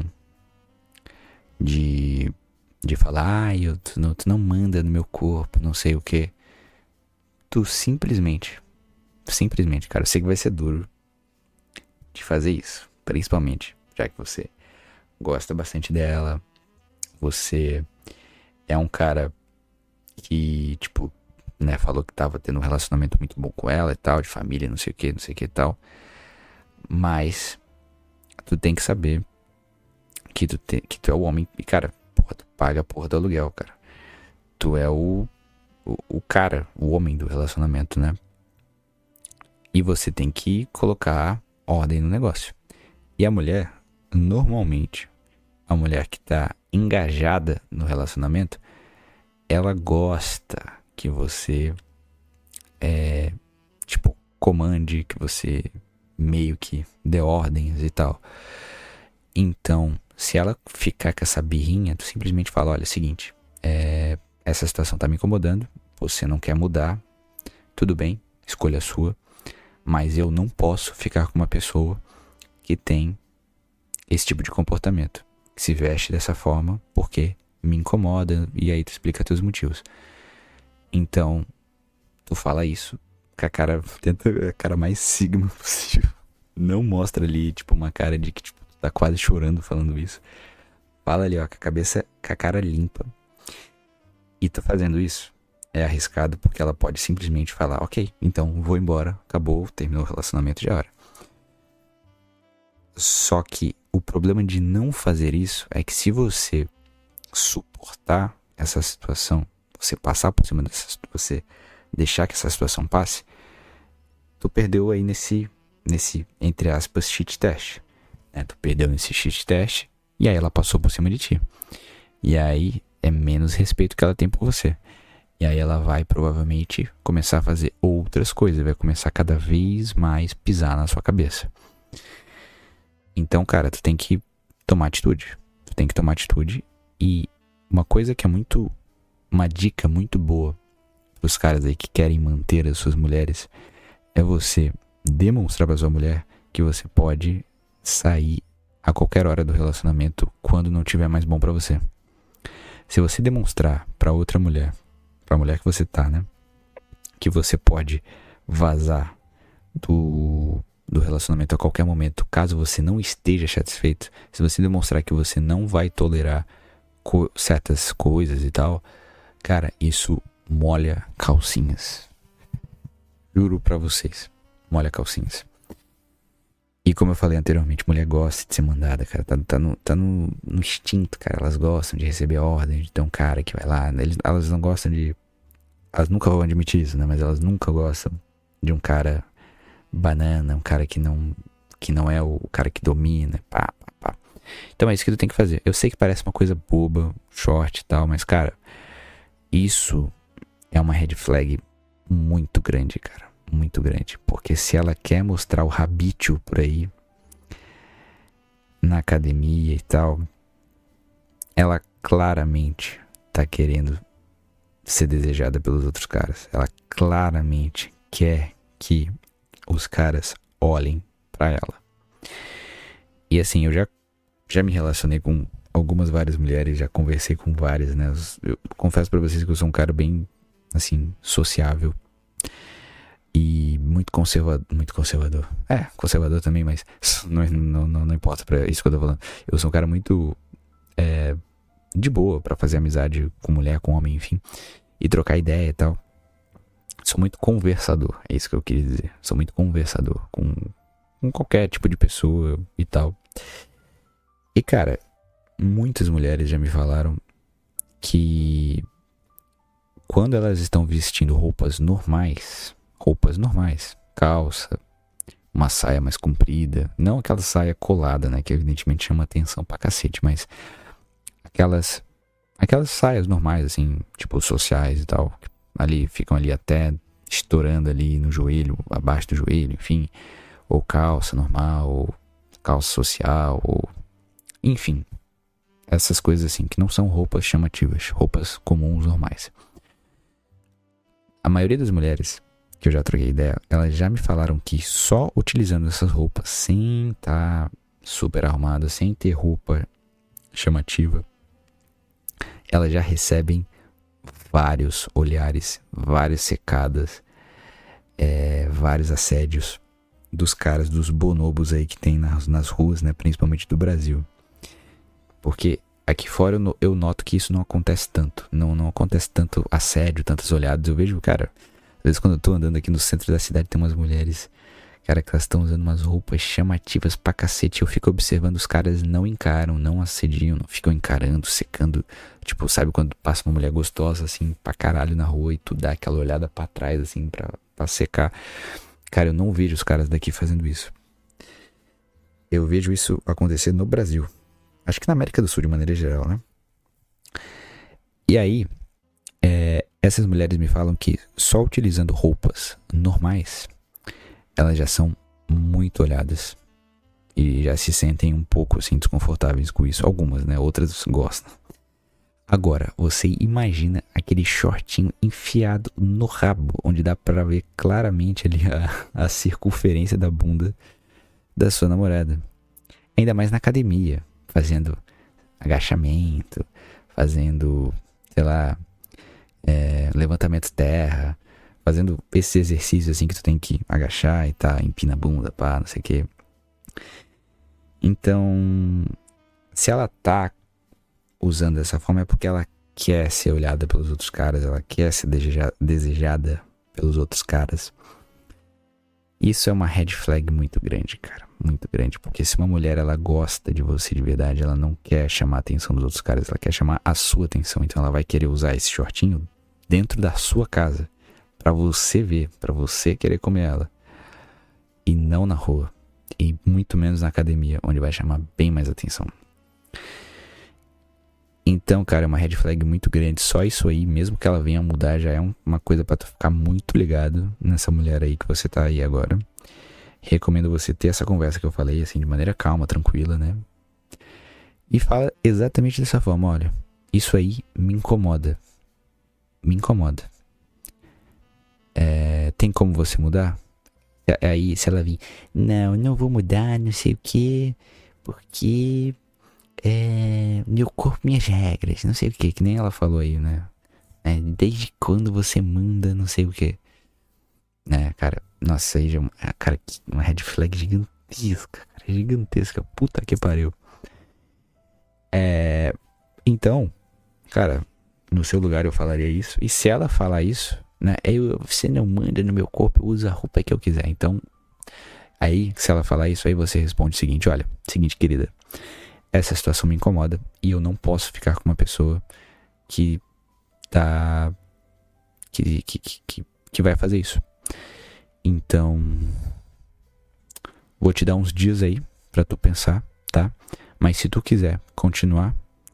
de falar, tu não manda no meu corpo, não sei o que, tu simplesmente, cara, eu sei que vai ser duro de fazer isso, principalmente já que você gosta bastante dela, você é um cara que, tipo, né, falou que tava tendo um relacionamento muito bom com ela e tal, de família, não sei o que e tal, mas tu tem que saber que tu é o homem. E, cara, porra, tu paga a porra do aluguel, cara. Tu é o cara, o homem do relacionamento, né? E você tem que colocar ordem no negócio. E a mulher, normalmente, a mulher que tá engajada no relacionamento, ela gosta que você, comande, que você meio que dê ordens e tal. Então, se ela ficar com essa birrinha, tu simplesmente fala, olha, é o seguinte, essa situação tá me incomodando, você não quer mudar, tudo bem, escolha sua, mas eu não posso ficar com uma pessoa que tem esse tipo de comportamento, que se veste dessa forma porque me incomoda, e aí tu explica teus motivos. Então, tu fala isso com a cara, tenta a cara mais sigma possível. Não mostra ali, uma cara de que, tu tá quase chorando falando isso. Fala ali, ó, com a cabeça, com a cara limpa. E tu fazendo isso é arriscado porque ela pode simplesmente falar, ok, então vou embora, acabou, terminou o relacionamento, já era. Só que o problema de não fazer isso é que se você suportar essa situação, você passar por cima dessa, você deixar que essa situação passe, tu perdeu aí nesse entre aspas, cheat test. Tu perdeu nesse cheat test e aí ela passou por cima de ti. E aí é menos respeito que ela tem por você. E aí ela vai provavelmente começar a fazer outras coisas, vai começar cada vez mais pisar na sua cabeça. Então, cara, tu tem que tomar atitude. Tu tem que tomar atitude. E uma coisa que é uma dica muito boa pros caras aí que querem manter as suas mulheres é você demonstrar pra sua mulher que você pode sair a qualquer hora do relacionamento quando não tiver mais bom pra você. Se você demonstrar pra outra mulher, pra mulher que você tá, né, que você pode vazar do relacionamento a qualquer momento, caso você não esteja satisfeito, se você demonstrar que você não vai tolerar certas coisas e tal, cara, isso molha calcinhas. Juro pra vocês, molha calcinhas. E como eu falei anteriormente, mulher gosta de ser mandada, cara, tá no instinto, cara, elas gostam de receber ordem, de ter um cara que vai lá, elas não gostam elas nunca vão admitir isso, né, mas elas nunca gostam de um cara banana, um cara que não é o cara que domina, pá. Então é isso que tu tem que fazer. Eu sei que parece uma coisa boba, short e tal, mas, cara, isso é uma red flag muito grande, cara. Muito grande. Porque se ela quer mostrar o rabício por aí, na academia e tal, ela claramente tá querendo ser desejada pelos outros caras. Ela claramente quer que os caras olhem pra ela. E assim, eu já me relacionei com várias mulheres, já conversei com várias, né? Eu confesso pra vocês que eu sou um cara bem, assim, sociável e muito conservador. Conservador também, mas não importa pra isso que eu tô falando. Eu sou um cara muito de boa pra fazer amizade com mulher, com homem, enfim, e trocar ideia e tal. Sou muito conversador, é isso que eu queria dizer. Sou muito conversador com qualquer tipo de pessoa e tal. E, cara, muitas mulheres já me falaram que quando elas estão vestindo roupas normais, calça, uma saia mais comprida, não aquela saia colada, né, que evidentemente chama atenção pra cacete, mas aquelas saias normais, assim, tipo sociais e tal, ali, ficam ali até estourando ali no joelho, abaixo do joelho, enfim, ou calça normal, ou calça social, ou enfim, essas coisas assim, que não são roupas chamativas, roupas comuns, normais. A maioria das mulheres que eu já troquei ideia, elas já me falaram que só utilizando essas roupas, sem estar super arrumada, sem ter roupa chamativa, elas já recebem vários olhares, várias secadas, vários assédios dos caras, dos bonobos aí que tem nas ruas, né, principalmente do Brasil. Porque aqui fora eu noto que isso não acontece tanto. Não acontece tanto assédio, tantas olhadas. Eu vejo, cara, às vezes quando eu tô andando aqui no centro da cidade tem umas mulheres, Cara, que elas estão usando umas roupas chamativas pra cacete. Eu fico observando, os caras não encaram, não assediam, não ficam encarando, secando. Tipo, sabe quando passa uma mulher gostosa, assim, pra caralho na rua e tu dá aquela olhada pra trás, assim, pra secar. Cara, eu não vejo os caras daqui fazendo isso. Eu vejo isso acontecer no Brasil. Acho que na América do Sul, de maneira geral, né? E aí, essas mulheres me falam que só utilizando roupas normais, elas já são muito olhadas. E já se sentem um pouco, assim, desconfortáveis com isso. Algumas, né? Outras gostam. Agora, você imagina aquele shortinho enfiado no rabo, onde dá pra ver claramente ali a circunferência da bunda da sua namorada. Ainda mais na academia, fazendo agachamento, fazendo, sei lá, levantamento terra, fazendo esses exercícios assim que tu tem que agachar e tá, empina a bunda, pá, não sei o que. Então, se ela tá usando dessa forma é porque ela quer ser olhada pelos outros caras, ela quer ser desejada pelos outros caras. Isso é uma red flag muito grande, cara, muito grande, porque se uma mulher ela gosta de você de verdade, ela não quer chamar a atenção dos outros caras, ela quer chamar a sua atenção, então ela vai querer usar esse shortinho dentro da sua casa, pra você ver, pra você querer comer ela, e não na rua, e muito menos na academia, onde vai chamar bem mais atenção. Então, cara, é uma red flag muito grande. Só isso aí, mesmo que ela venha mudar, já é uma coisa pra tu ficar muito ligado nessa mulher aí que você tá aí agora. Recomendo você ter essa conversa que eu falei, assim, de maneira calma, tranquila, né? E fala exatamente dessa forma, olha, isso aí me incomoda. Me incomoda. Tem como você mudar? Aí, se ela vir, não vou mudar, não sei o quê, porque... meu corpo, minhas regras, não sei o que nem ela falou aí, né? Desde quando você manda, não sei o que. Cara, nossa, aí já, cara, uma red flag gigantesca, cara, gigantesca, puta que pariu. Então, cara, no seu lugar eu falaria isso. E se ela falar isso, né? Você não manda no meu corpo, eu uso a roupa que eu quiser. Então, aí, se ela falar isso, aí você responde o seguinte, olha, seguinte, querida, essa situação me incomoda e eu não posso ficar com uma pessoa que tá... que vai fazer isso. Então, vou te dar uns dias aí pra tu pensar, tá? Mas se tu quiser continuar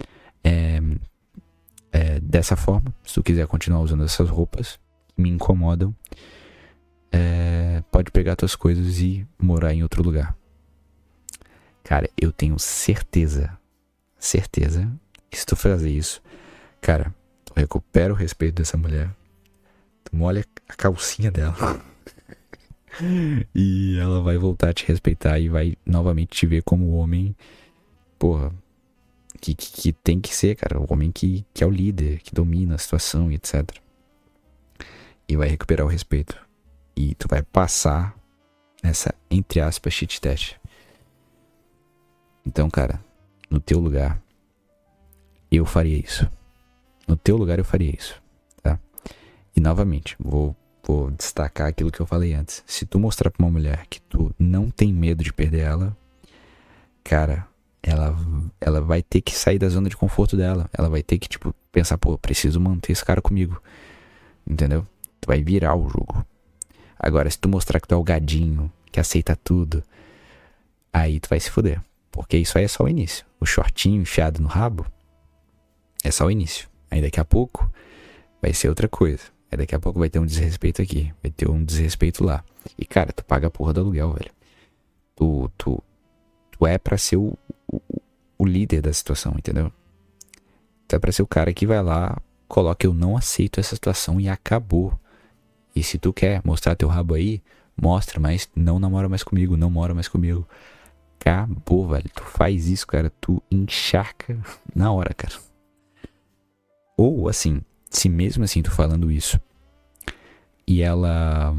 dessa forma, se tu quiser continuar usando essas roupas que me incomodam, pode pegar tuas coisas e morar em outro lugar. Cara, eu tenho certeza que se tu fazer isso, cara, tu recupera o respeito dessa mulher, tu molha a calcinha dela e ela vai voltar a te respeitar e vai novamente te ver como o homem, porra, que tem que ser, cara, o homem que é o líder, que domina a situação e etc. E vai recuperar o respeito. E tu vai passar nessa, entre aspas, chit test. Então, cara, no teu lugar, eu faria isso. No teu lugar, eu faria isso, tá? E, novamente, vou destacar aquilo que eu falei antes. Se tu mostrar pra uma mulher que tu não tem medo de perder ela, cara, ela vai ter que sair da zona de conforto dela. Ela vai ter que, tipo, pensar, pô, preciso manter esse cara comigo. Entendeu? Tu vai virar o jogo. Agora, se tu mostrar que tu é o gadinho, que aceita tudo, aí tu vai se fuder. Porque isso aí é só o início. O shortinho enfiado no rabo é só o início. Aí daqui a pouco vai ser outra coisa. Aí daqui a pouco vai ter um desrespeito aqui. Vai ter um desrespeito lá. E cara, tu paga a porra do aluguel, velho. Tu é pra ser o líder da situação, entendeu? Tu é pra ser o cara que vai lá, coloca eu não aceito essa situação e acabou. E se tu quer mostrar teu rabo aí, mostra, mas não namora mais comigo, não mora mais comigo. Acabou, velho. Tu faz isso, cara, tu encharca na hora, cara. Ou assim, se mesmo assim tu falando isso e ela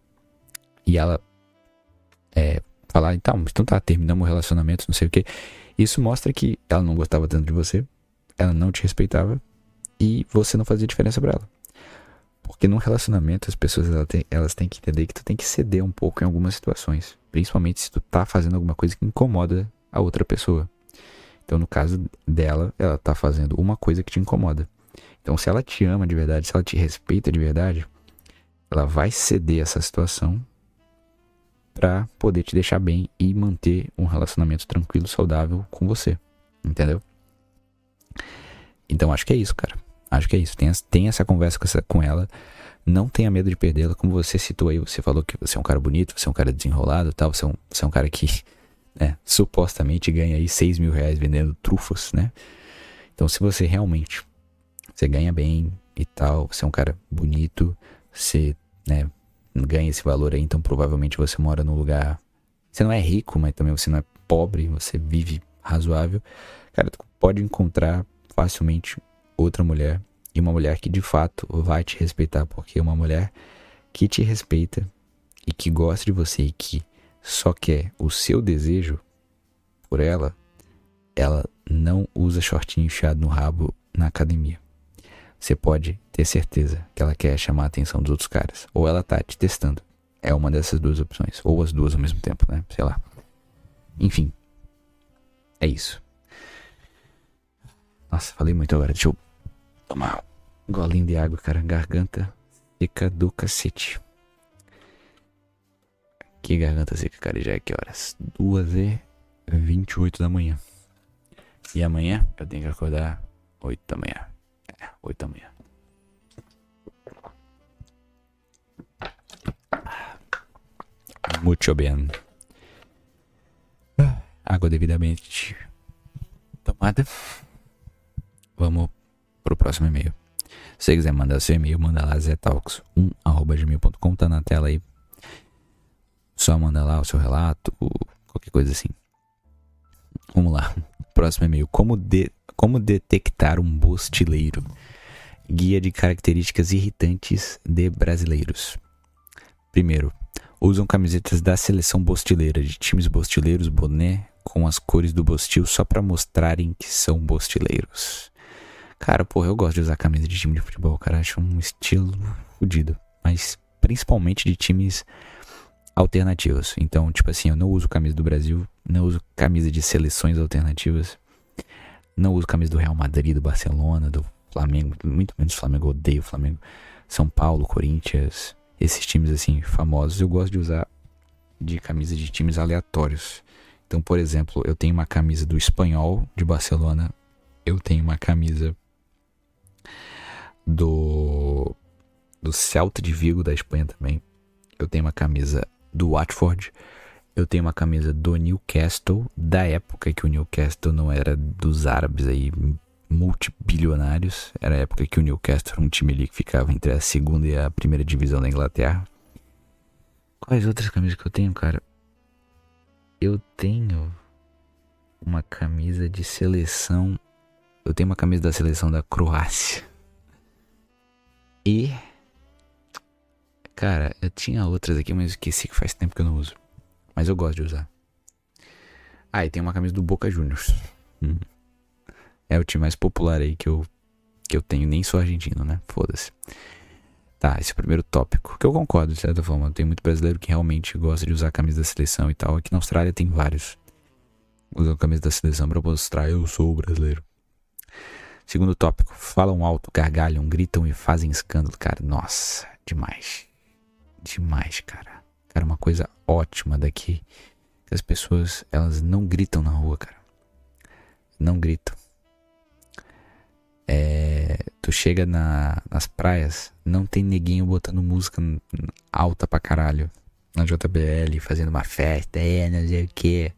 falar, então tá, terminamos o relacionamento, não sei o que, isso mostra que ela não gostava tanto de você, ela não te respeitava e você não fazia diferença pra ela. Porque num relacionamento as pessoas elas têm que entender que tu tem que ceder um pouco em algumas situações. Principalmente se tu tá fazendo alguma coisa que incomoda a outra pessoa. Então no caso dela, ela tá fazendo uma coisa que te incomoda. Então se ela te ama de verdade, se ela te respeita de verdade, ela vai ceder essa situação pra poder te deixar bem e manter um relacionamento tranquilo, saudável com você. Entendeu? Então acho que é isso, cara. Acho que é isso. Tenha essa conversa com ela. Não tenha medo de perdê-la. Como você citou aí, você falou que você é um cara bonito, você é um cara desenrolado e tal. Você é um cara que supostamente ganha aí 6 mil reais vendendo trufas, né? Então se você realmente ganha bem e tal, você é um cara bonito, você ganha esse valor aí, então provavelmente você mora num lugar... Você não é rico, mas também você não é pobre, você vive razoável. Cara, tu pode encontrar facilmente outra mulher, e uma mulher que de fato vai te respeitar, porque uma mulher que te respeita e que gosta de você e que só quer o seu desejo por ela não usa shortinho enfiado no rabo na academia. Você pode ter certeza que ela quer chamar a atenção dos outros caras, ou ela tá te testando. É uma dessas duas opções, ou as duas ao mesmo tempo, né? Sei lá. Enfim, é isso. Nossa, falei muito agora. Deixa eu tomar um golinho de água, cara. Garganta seca do cacete. Que garganta seca, cara. Já é que horas? 2h28 da manhã. E amanhã eu tenho que acordar 8 da manhã. 8 da manhã. Muito bem. Água devidamente tomada. Vamos pro próximo e-mail. Se você quiser mandar seu e-mail, manda lá zetalks1@gmail.com, tá na tela aí. Só manda lá o seu relato, qualquer coisa assim. Vamos lá. Próximo e-mail. Como detectar um bostileiro? Guia de características irritantes de brasileiros. Primeiro, usam camisetas da seleção bostileira, de times bostileiros, boné com as cores do Bostil só pra mostrarem que são bostileiros. Cara, porra, eu gosto de usar camisa de time de futebol, cara, acho um estilo fodido, mas principalmente de times alternativos. Então, tipo assim, eu não uso camisa do Brasil, não uso camisa de seleções alternativas, não uso camisa do Real Madrid, do Barcelona, do Flamengo, muito menos Flamengo, odeio Flamengo, São Paulo, Corinthians, esses times assim famosos. Eu gosto de usar de camisa de times aleatórios. Então, por exemplo, eu tenho uma camisa do Espanhol de Barcelona, eu tenho uma camisa do Celta de Vigo da Espanha também, eu tenho uma camisa do Watford, eu tenho uma camisa do Newcastle, da época que o Newcastle não era dos árabes aí multibilionários, era a época que o Newcastle era um time ali que ficava entre a segunda e a primeira divisão da Inglaterra. Quais outras camisas que eu tenho, cara? Eu tenho uma camisa de seleção, eu tenho uma camisa da seleção da Croácia. E, cara, eu tinha outras aqui, mas esqueci que faz tempo que eu não uso. Mas eu gosto de usar. Ah, e tem uma camisa do Boca Juniors. É o time mais popular aí que eu tenho. Nem sou argentino, né? Foda-se. Tá, esse é o primeiro tópico. Que eu concordo, de certa forma. Tem muito brasileiro que realmente gosta de usar a camisa da seleção e tal. Aqui na Austrália tem vários. Usam a camisa da seleção pra mostrar eu sou brasileiro. Segundo tópico. Falam alto, gargalham, gritam e fazem escândalo. Cara, nossa, demais. Demais, cara. Cara, uma coisa ótima daqui. Que as pessoas, elas não gritam na rua, cara. Não gritam. Tu chega nas praias, não tem neguinho botando música alta pra caralho na JBL, fazendo uma festa, não sei o que.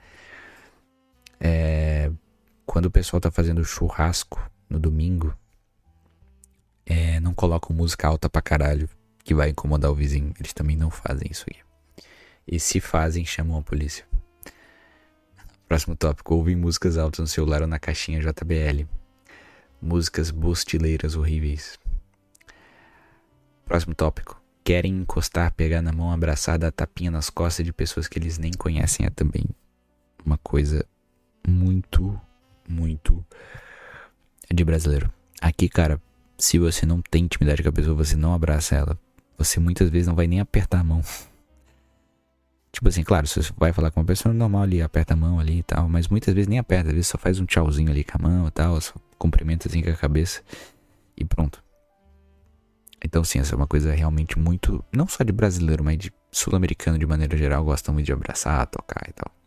Quando o pessoal tá fazendo churrasco no domingo, não colocam música alta pra caralho que vai incomodar o vizinho. Eles também não fazem isso aí. E se fazem, chamam a polícia. Próximo tópico. Ouvem músicas altas no celular ou na caixinha JBL. Músicas bostileiras horríveis. Próximo tópico. Querem encostar, pegar na mão, abraçar, dar tapinha nas costas de pessoas que eles nem conhecem. É também uma coisa muito, muito de brasileiro. Aqui, cara, Se você não tem intimidade com a pessoa, você não abraça ela, você muitas vezes não vai nem apertar a mão. Tipo assim, claro, se você vai falar com uma pessoa normal ali, aperta a mão ali e tal, mas muitas vezes nem aperta, às vezes só faz um tchauzinho ali com a mão e tal, só cumprimenta assim com a cabeça e pronto. Então sim, essa é uma coisa realmente muito, não só de brasileiro, mas de sul-americano de maneira geral, gostam muito de abraçar, tocar e tal.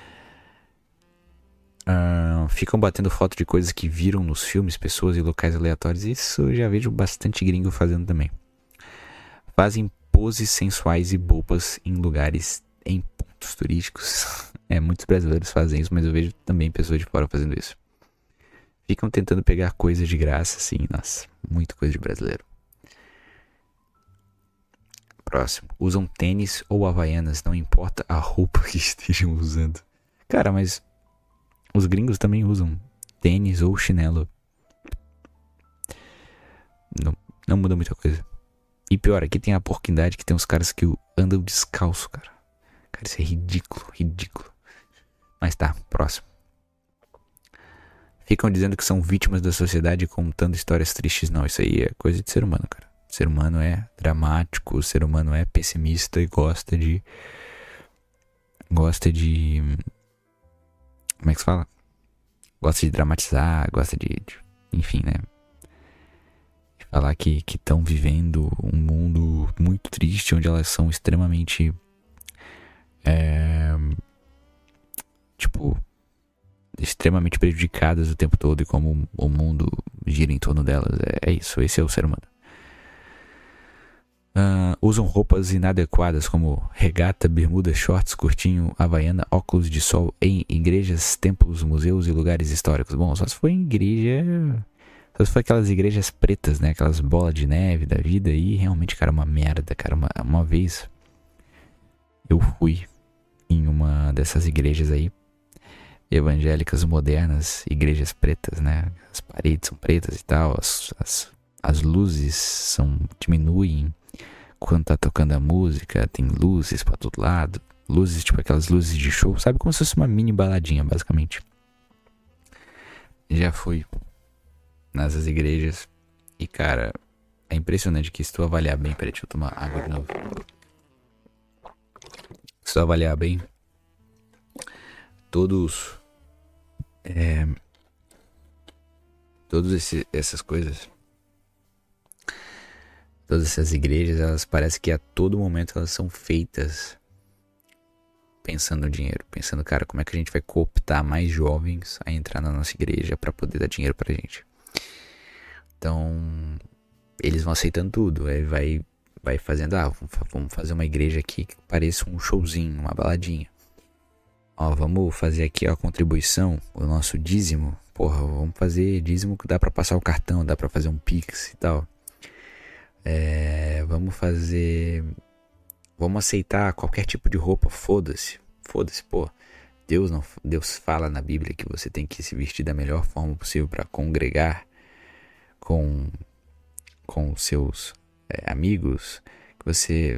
Ficam batendo foto de coisas que viram nos filmes, pessoas e locais aleatórios, isso eu já vejo bastante gringo fazendo também. Fazem poses sensuais e bobas em lugares, em pontos turísticos. Muitos brasileiros fazem isso, mas eu vejo também pessoas de fora fazendo isso. Ficam tentando pegar coisas de graça, sim, nossa, muita coisa de brasileiro. Próximo. Usam tênis ou havaianas, não importa a roupa que estejam usando. Cara, mas os gringos também usam tênis ou chinelo. Não muda muita coisa. E pior, aqui tem a porquindade que tem uns caras que andam descalço, cara. Cara, isso é ridículo, ridículo. Mas tá, próximo. Ficam dizendo que são vítimas da sociedade contando histórias tristes. Não, isso aí é coisa de ser humano, cara. O ser humano é dramático, o ser humano é pessimista e gosta de... Como é que se fala? Gosta de dramatizar, gosta de enfim, né? Falar que estão vivendo um mundo muito triste, onde elas são extremamente... extremamente prejudicadas o tempo todo e como o mundo gira em torno delas. É isso, esse é o ser humano. Usam roupas inadequadas como regata, bermuda, shorts, curtinho, havaiana, óculos de sol em igrejas, templos, museus e lugares históricos. Bom, só se for em igreja... Só se for aquelas igrejas pretas, né? Aquelas bolas de neve da vida. E realmente, cara, uma merda, cara. Uma vez eu fui em uma dessas igrejas aí, evangélicas modernas, igrejas pretas, né? As paredes são pretas e tal, as luzes diminuem quando tá tocando a música, tem luzes pra todo lado, luzes tipo aquelas luzes de show, sabe, como se fosse uma mini baladinha, basicamente. Já fui nessas igrejas e, cara, é impressionante que se tu avaliar bem, peraí, deixa eu tomar água de novo. Se tu avaliar bem, todas essas coisas, todas essas igrejas, elas parecem que a todo momento elas são feitas pensando no dinheiro, pensando, cara, como é que a gente vai cooptar mais jovens a entrar na nossa igreja para poder dar dinheiro pra gente. Então, eles vão aceitando tudo, aí vai fazendo, vamos fazer uma igreja aqui que pareça um showzinho, uma baladinha. Vamos fazer aqui a contribuição, o nosso dízimo. Porra, vamos fazer dízimo que dá pra passar o cartão, dá pra fazer um Pix e tal. Vamos aceitar qualquer tipo de roupa, foda-se, pô. Deus fala na Bíblia que você tem que se vestir da melhor forma possível para congregar com seus amigos, que você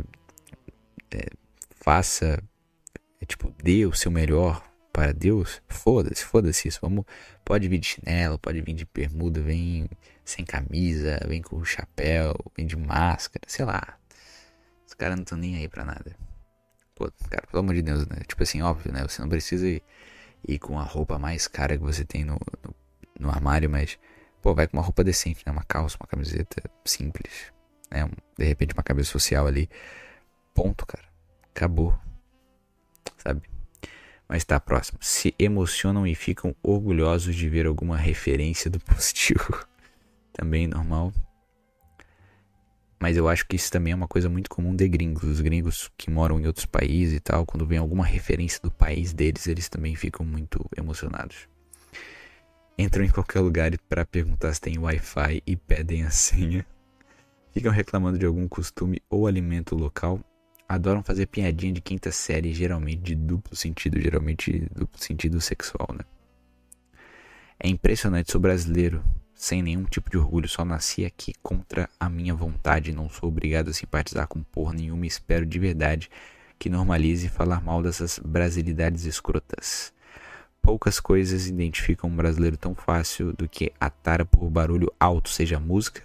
faça, dê o seu melhor para Deus. Foda-se isso. Pode vir de chinelo, pode vir de bermuda, vem sem camisa, vem com chapéu, vem de máscara, sei lá. Os caras não estão nem aí pra nada. Pô, cara, pelo amor de Deus, né? Tipo assim, óbvio, né? Você não precisa ir com a roupa mais cara que você tem no armário, mas, pô, vai com uma roupa decente, né? Uma calça, uma camiseta simples, né? De repente uma camisa social ali. Ponto, cara. Acabou. Sabe? Mas tá, próximo. Se emocionam e ficam orgulhosos de ver alguma referência do positivo. Também normal. Mas eu acho que isso também é uma coisa muito comum de gringos. Os gringos que moram em outros países e tal, quando vem alguma referência do país deles, eles também ficam muito emocionados. Entram em qualquer lugar para perguntar se tem Wi-Fi e pedem a senha. Ficam reclamando de algum costume ou alimento local. Adoram fazer piadinha de quinta série, geralmente de duplo sentido sexual, né? É impressionante, sou brasileiro, sem nenhum tipo de orgulho, só nasci aqui contra a minha vontade, não sou obrigado a simpatizar com porra nenhuma e espero de verdade que normalize falar mal dessas brasilidades escrotas. Poucas coisas identificam um brasileiro tão fácil do que a tara por barulho alto, seja música,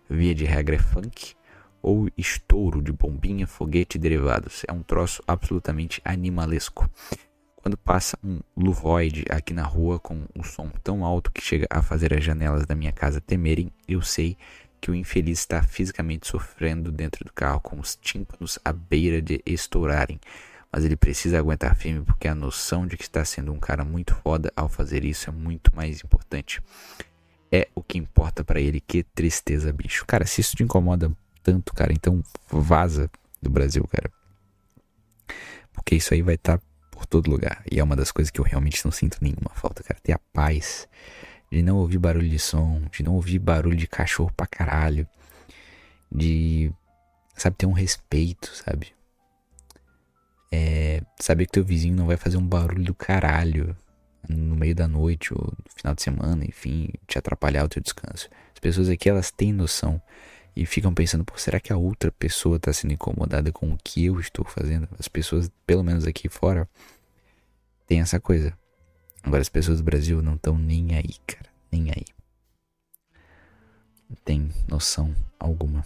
via de regra é funk, ou estouro de bombinha, foguete e derivados. É um troço absolutamente animalesco. Quando passa um luvoide aqui na rua com um som tão alto que chega a fazer as janelas da minha casa temerem, eu sei que o infeliz está fisicamente sofrendo dentro do carro com os tímpanos à beira de estourarem. Mas ele precisa aguentar firme porque a noção de que está sendo um cara muito foda ao fazer isso é muito mais importante. É o que importa pra ele. Que tristeza, bicho. Cara, se isso te incomoda tanto, cara, então vaza do Brasil, cara. Porque isso aí vai estar por todo lugar. E é uma das coisas que eu realmente não sinto nenhuma falta, cara. Ter a paz de não ouvir barulho de som, de não ouvir barulho de cachorro pra caralho. De, sabe, ter um respeito, sabe? Saber que teu vizinho não vai fazer um barulho do caralho no meio da noite ou no final de semana, enfim, te atrapalhar o teu descanso. As pessoas aqui, elas têm noção e ficam pensando, pô, será que a outra pessoa tá sendo incomodada com o que eu estou fazendo? As pessoas, pelo menos aqui fora, têm essa coisa. Agora as pessoas do Brasil não estão nem aí, cara, nem aí. Não tem noção alguma.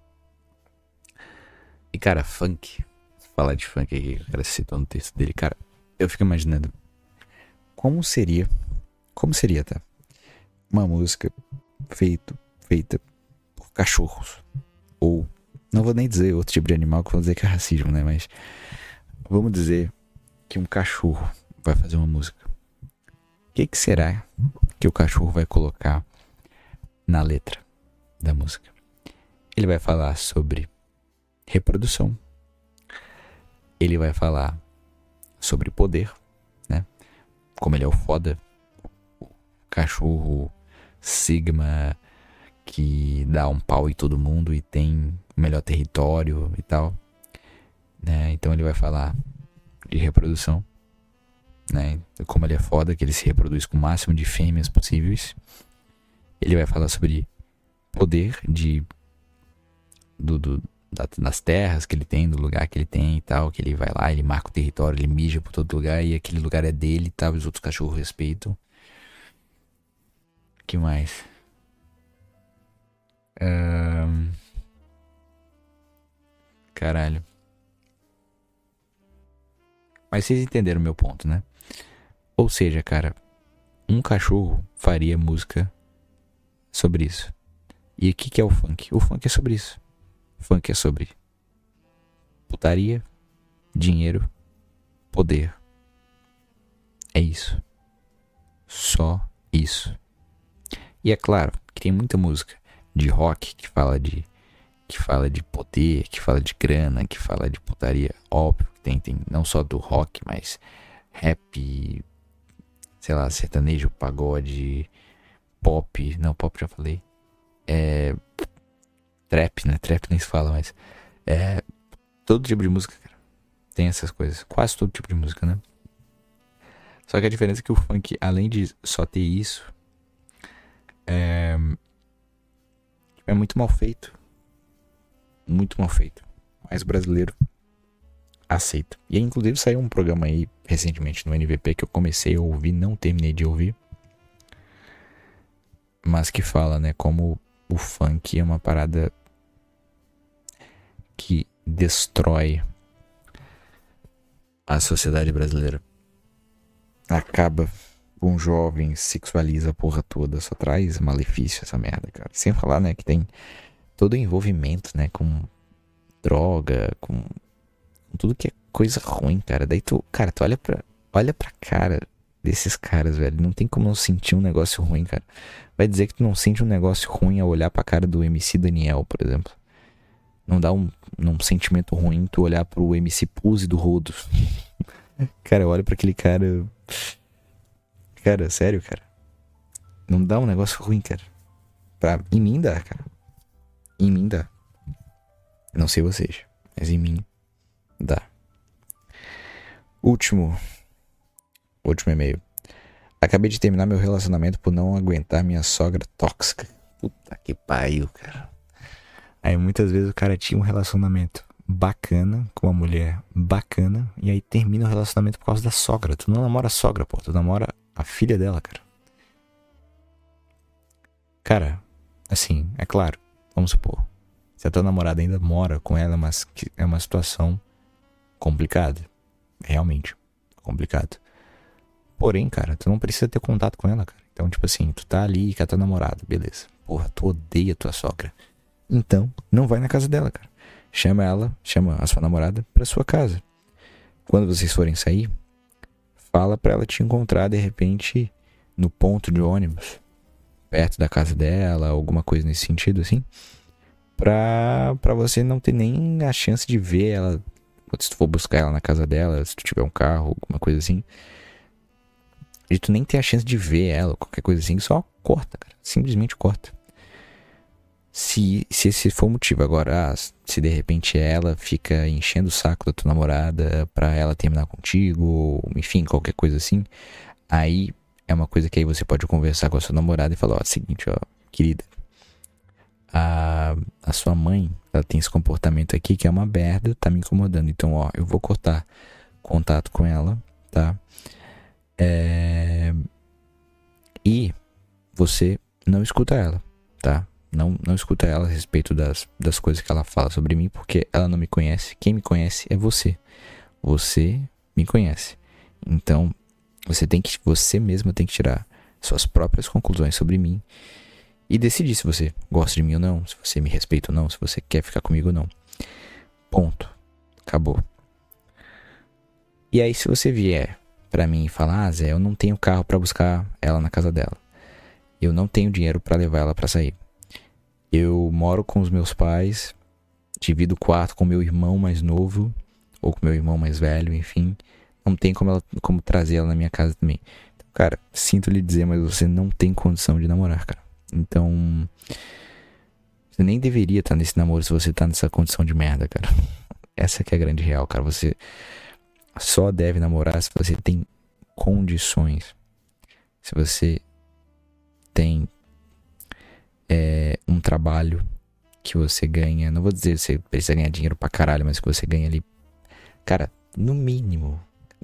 E cara, funk, falar de funk aqui, o cara citou no texto dele, cara, eu fico imaginando como seria, tá? Uma música feita por cachorros. Ou, não vou nem dizer outro tipo de animal, que vou dizer que é racismo, né? Mas vamos dizer que um cachorro vai fazer uma música. O que será que o cachorro vai colocar na letra da música? Ele vai falar sobre reprodução. Ele vai falar sobre poder, né? Como ele é o foda, o cachorro sigma que dá um pau em todo mundo e tem o melhor território e tal, né? Então ele vai falar de reprodução, né? Como ele é foda, que ele se reproduz com o máximo de fêmeas possíveis. Ele vai falar sobre poder das terras que ele tem, do lugar que ele tem e tal, que ele vai lá, ele marca o território, ele mija por todo lugar e aquele lugar é dele e tal, os outros cachorros respeitam. Que mais? Caralho. Mas vocês entenderam o meu ponto, né? Ou seja, cara, um cachorro faria música sobre isso. E o que é o funk? O funk é sobre isso. O funk é sobre putaria, dinheiro, poder. É isso. Só isso. E é claro que tem muita música de rock que fala de poder, que fala de grana, que fala de putaria. Óbvio que tem não só do rock, mas rap, sei lá, sertanejo, pagode, pop. Não, pop já falei. Trap, né? Trap nem se fala, mas todo tipo de música, cara, tem essas coisas. Quase todo tipo de música, né? Só que a diferença é que o funk, além de só ter isso, é muito mal feito. Muito mal feito. Mas o brasileiro aceita. E aí, inclusive, saiu um programa aí recentemente no NVP que eu comecei a ouvir, não terminei de ouvir, mas que fala, né, como o funk é uma parada que destrói a sociedade brasileira. Acaba com jovens, sexualiza a porra toda, só traz malefício essa merda, cara. Sem falar, né, que tem todo o envolvimento, né, com droga, com tudo que é coisa ruim, cara. Daí tu olha pra cara desses caras, velho. Não tem como não sentir um negócio ruim, cara. Vai dizer que tu não sente um negócio ruim ao olhar pra cara do MC Daniel, por exemplo. Não dá um sentimento ruim tu olhar pro MC Pose do Rodo. Cara, olha pra aquele cara. Cara, sério, cara. Não dá um negócio ruim, cara. Em mim dá, cara. Em mim dá. Não sei vocês, mas em mim dá. Último e-mail. Acabei de terminar meu relacionamento por não aguentar minha sogra tóxica. Puta que pariu, cara. Aí muitas vezes o cara tinha um relacionamento bacana com uma mulher bacana e aí termina o relacionamento por causa da sogra. Tu não namora a sogra, pô. Tu namora a filha dela, cara. Cara, assim, é claro, vamos supor, se a tua namorada ainda mora com ela, mas é uma situação complicada. Realmente, complicado. Porém, cara, tu não precisa ter contato com ela, cara. Então, tipo assim, tu tá ali com a tua namorada, beleza. Porra, tu odeia tua sogra. Então, não vai na casa dela, cara. Chama a sua namorada pra sua casa. Quando vocês forem sair, fala pra ela te encontrar, de repente, no ponto de ônibus, perto da casa dela, alguma coisa nesse sentido, assim. Pra você não ter nem a chance de ver ela, se tu for buscar ela na casa dela, se tu tiver um carro, alguma coisa assim. E tu nem ter a chance de ver ela, qualquer coisa assim, só corta, cara. Simplesmente corta. Se esse for o motivo. Agora, se de repente ela fica enchendo o saco da tua namorada pra ela terminar contigo, ou, enfim, qualquer coisa assim, aí é uma coisa que aí você pode conversar com a sua namorada e falar, ó, seguinte, ó, querida, a sua mãe, ela tem esse comportamento aqui que é uma merda, tá me incomodando. Então, ó, eu vou cortar contato com ela, tá? E você não escuta ela, tá? Não escuta ela a respeito das coisas que ela fala sobre mim, porque ela não me conhece. Quem me conhece é você. Você me conhece. Então, você mesmo tem que tirar suas próprias conclusões sobre mim e decidir se você gosta de mim ou não, se você me respeita ou não, se você quer ficar comigo ou não. Ponto. Acabou. E aí, se você vier pra mim e falar, Zé, eu não tenho carro pra buscar ela na casa dela. Eu não tenho dinheiro pra levar ela pra sair. Eu moro com os meus pais, divido o quarto com meu irmão mais novo, ou com meu irmão mais velho, enfim. Não tem como trazer ela na minha casa também. Então, cara, sinto lhe dizer, mas você não tem condição de namorar, cara. Então, você nem deveria estar nesse namoro se você tá nessa condição de merda, cara. Essa que é a grande real, cara. Você só deve namorar se você tem condições. Se você tem um trabalho que você ganha, não vou dizer que você precisa ganhar dinheiro pra caralho, mas que você ganha ali, cara, no mínimo,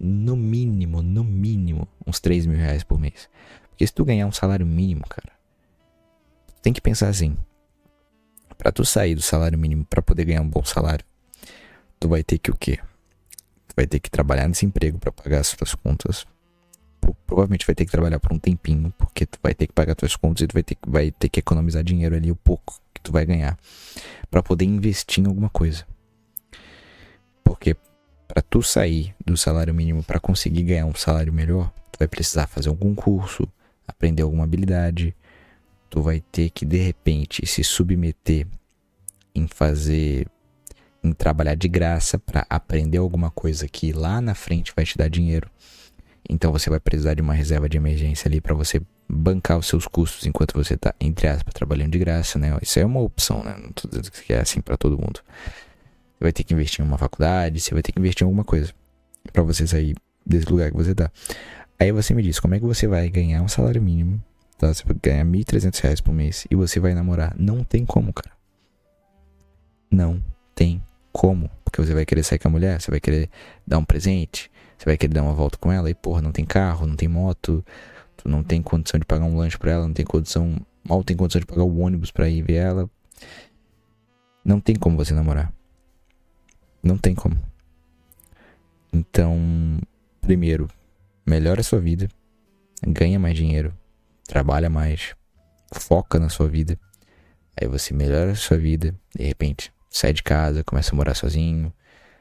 uns 3 mil reais por mês. Porque se tu ganhar um salário mínimo, cara, tem que pensar assim, pra tu sair do salário mínimo pra poder ganhar um bom salário, tu vai ter que o quê? Tu vai ter que trabalhar nesse emprego pra pagar as suas contas. Provavelmente vai ter que trabalhar por um tempinho, porque tu vai ter que pagar tuas contas e tu vai ter que economizar dinheiro ali, o pouco que tu vai ganhar, pra poder investir em alguma coisa. Porque pra tu sair do salário mínimo pra conseguir ganhar um salário melhor, tu vai precisar fazer algum curso, aprender alguma habilidade, tu vai ter que de repente se submeter em trabalhar de graça pra aprender alguma coisa que lá na frente vai te dar dinheiro. Então você vai precisar de uma reserva de emergência ali pra você bancar os seus custos enquanto você tá, entre aspas, trabalhando de graça, né? Isso é uma opção, né? Não tô dizendo que é assim pra todo mundo. Você vai ter que investir em uma faculdade, você vai ter que investir em alguma coisa pra você sair desse lugar que você tá. Aí você me diz, como é que você vai ganhar um salário mínimo, tá? Você vai ganhar R$1.300 por mês e você vai namorar? Não tem como, cara. Não tem como. Porque você vai querer sair com a mulher, você vai querer dar um presente, você vai querer dar uma volta com ela e, porra, não tem carro, não tem moto, tu não tem condição de pagar um lanche pra ela, mal tem condição de pagar o ônibus pra ir ver ela. Não tem como você namorar. Não tem como. Então, primeiro, melhora a sua vida, ganha mais dinheiro, trabalha mais, foca na sua vida. Aí você melhora a sua vida, de repente sai de casa, começa a morar sozinho,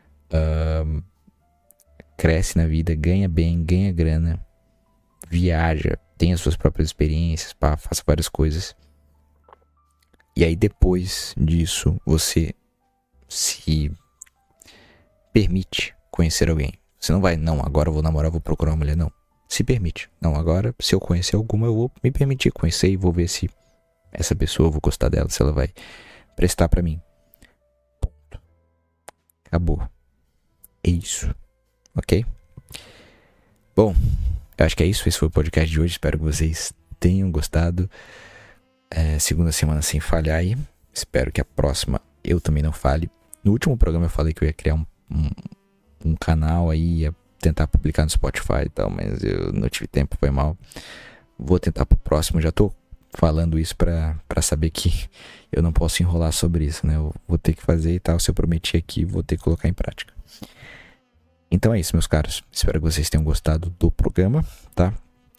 cresce na vida, ganha bem, ganha grana, viaja, tem as suas próprias experiências, faça várias coisas. E aí depois disso você se permite conhecer alguém. Você não vai, não, agora eu vou namorar, vou procurar uma mulher, não. Se permite. Não, agora se eu conhecer alguma eu vou me permitir conhecer e vou ver se essa pessoa, eu vou gostar dela, se ela vai prestar pra mim. Ponto. Acabou. É isso. Ok? Bom, eu acho que é isso. Esse foi o podcast de hoje. Espero que vocês tenham gostado. Segunda semana sem falhar aí. Espero que a próxima eu também não falhe. No último programa eu falei que eu ia criar um canal aí, ia tentar publicar no Spotify e tal, mas eu não tive tempo, foi mal. Vou tentar pro próximo. Já tô falando isso pra saber que eu não posso enrolar sobre isso, né? Eu vou ter que fazer e tal. Se eu prometi aqui, vou ter que colocar em prática. Então é isso, meus caros. Espero que vocês tenham gostado do programa, tá?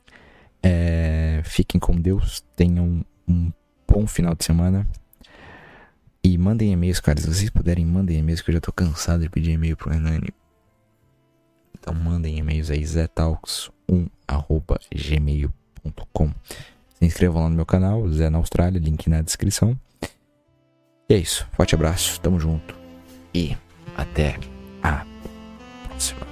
Fiquem com Deus. Tenham um bom final de semana. E mandem e-mails, cara. Se vocês puderem, mandem e-mails, que eu já tô cansado de pedir e-mail pro Hernani. Então mandem e-mails aí, zetalks1@gmail.com. Se inscrevam lá no meu canal, Zé na Austrália, link na descrição. E é isso. Forte abraço, tamo junto. E até a próxima.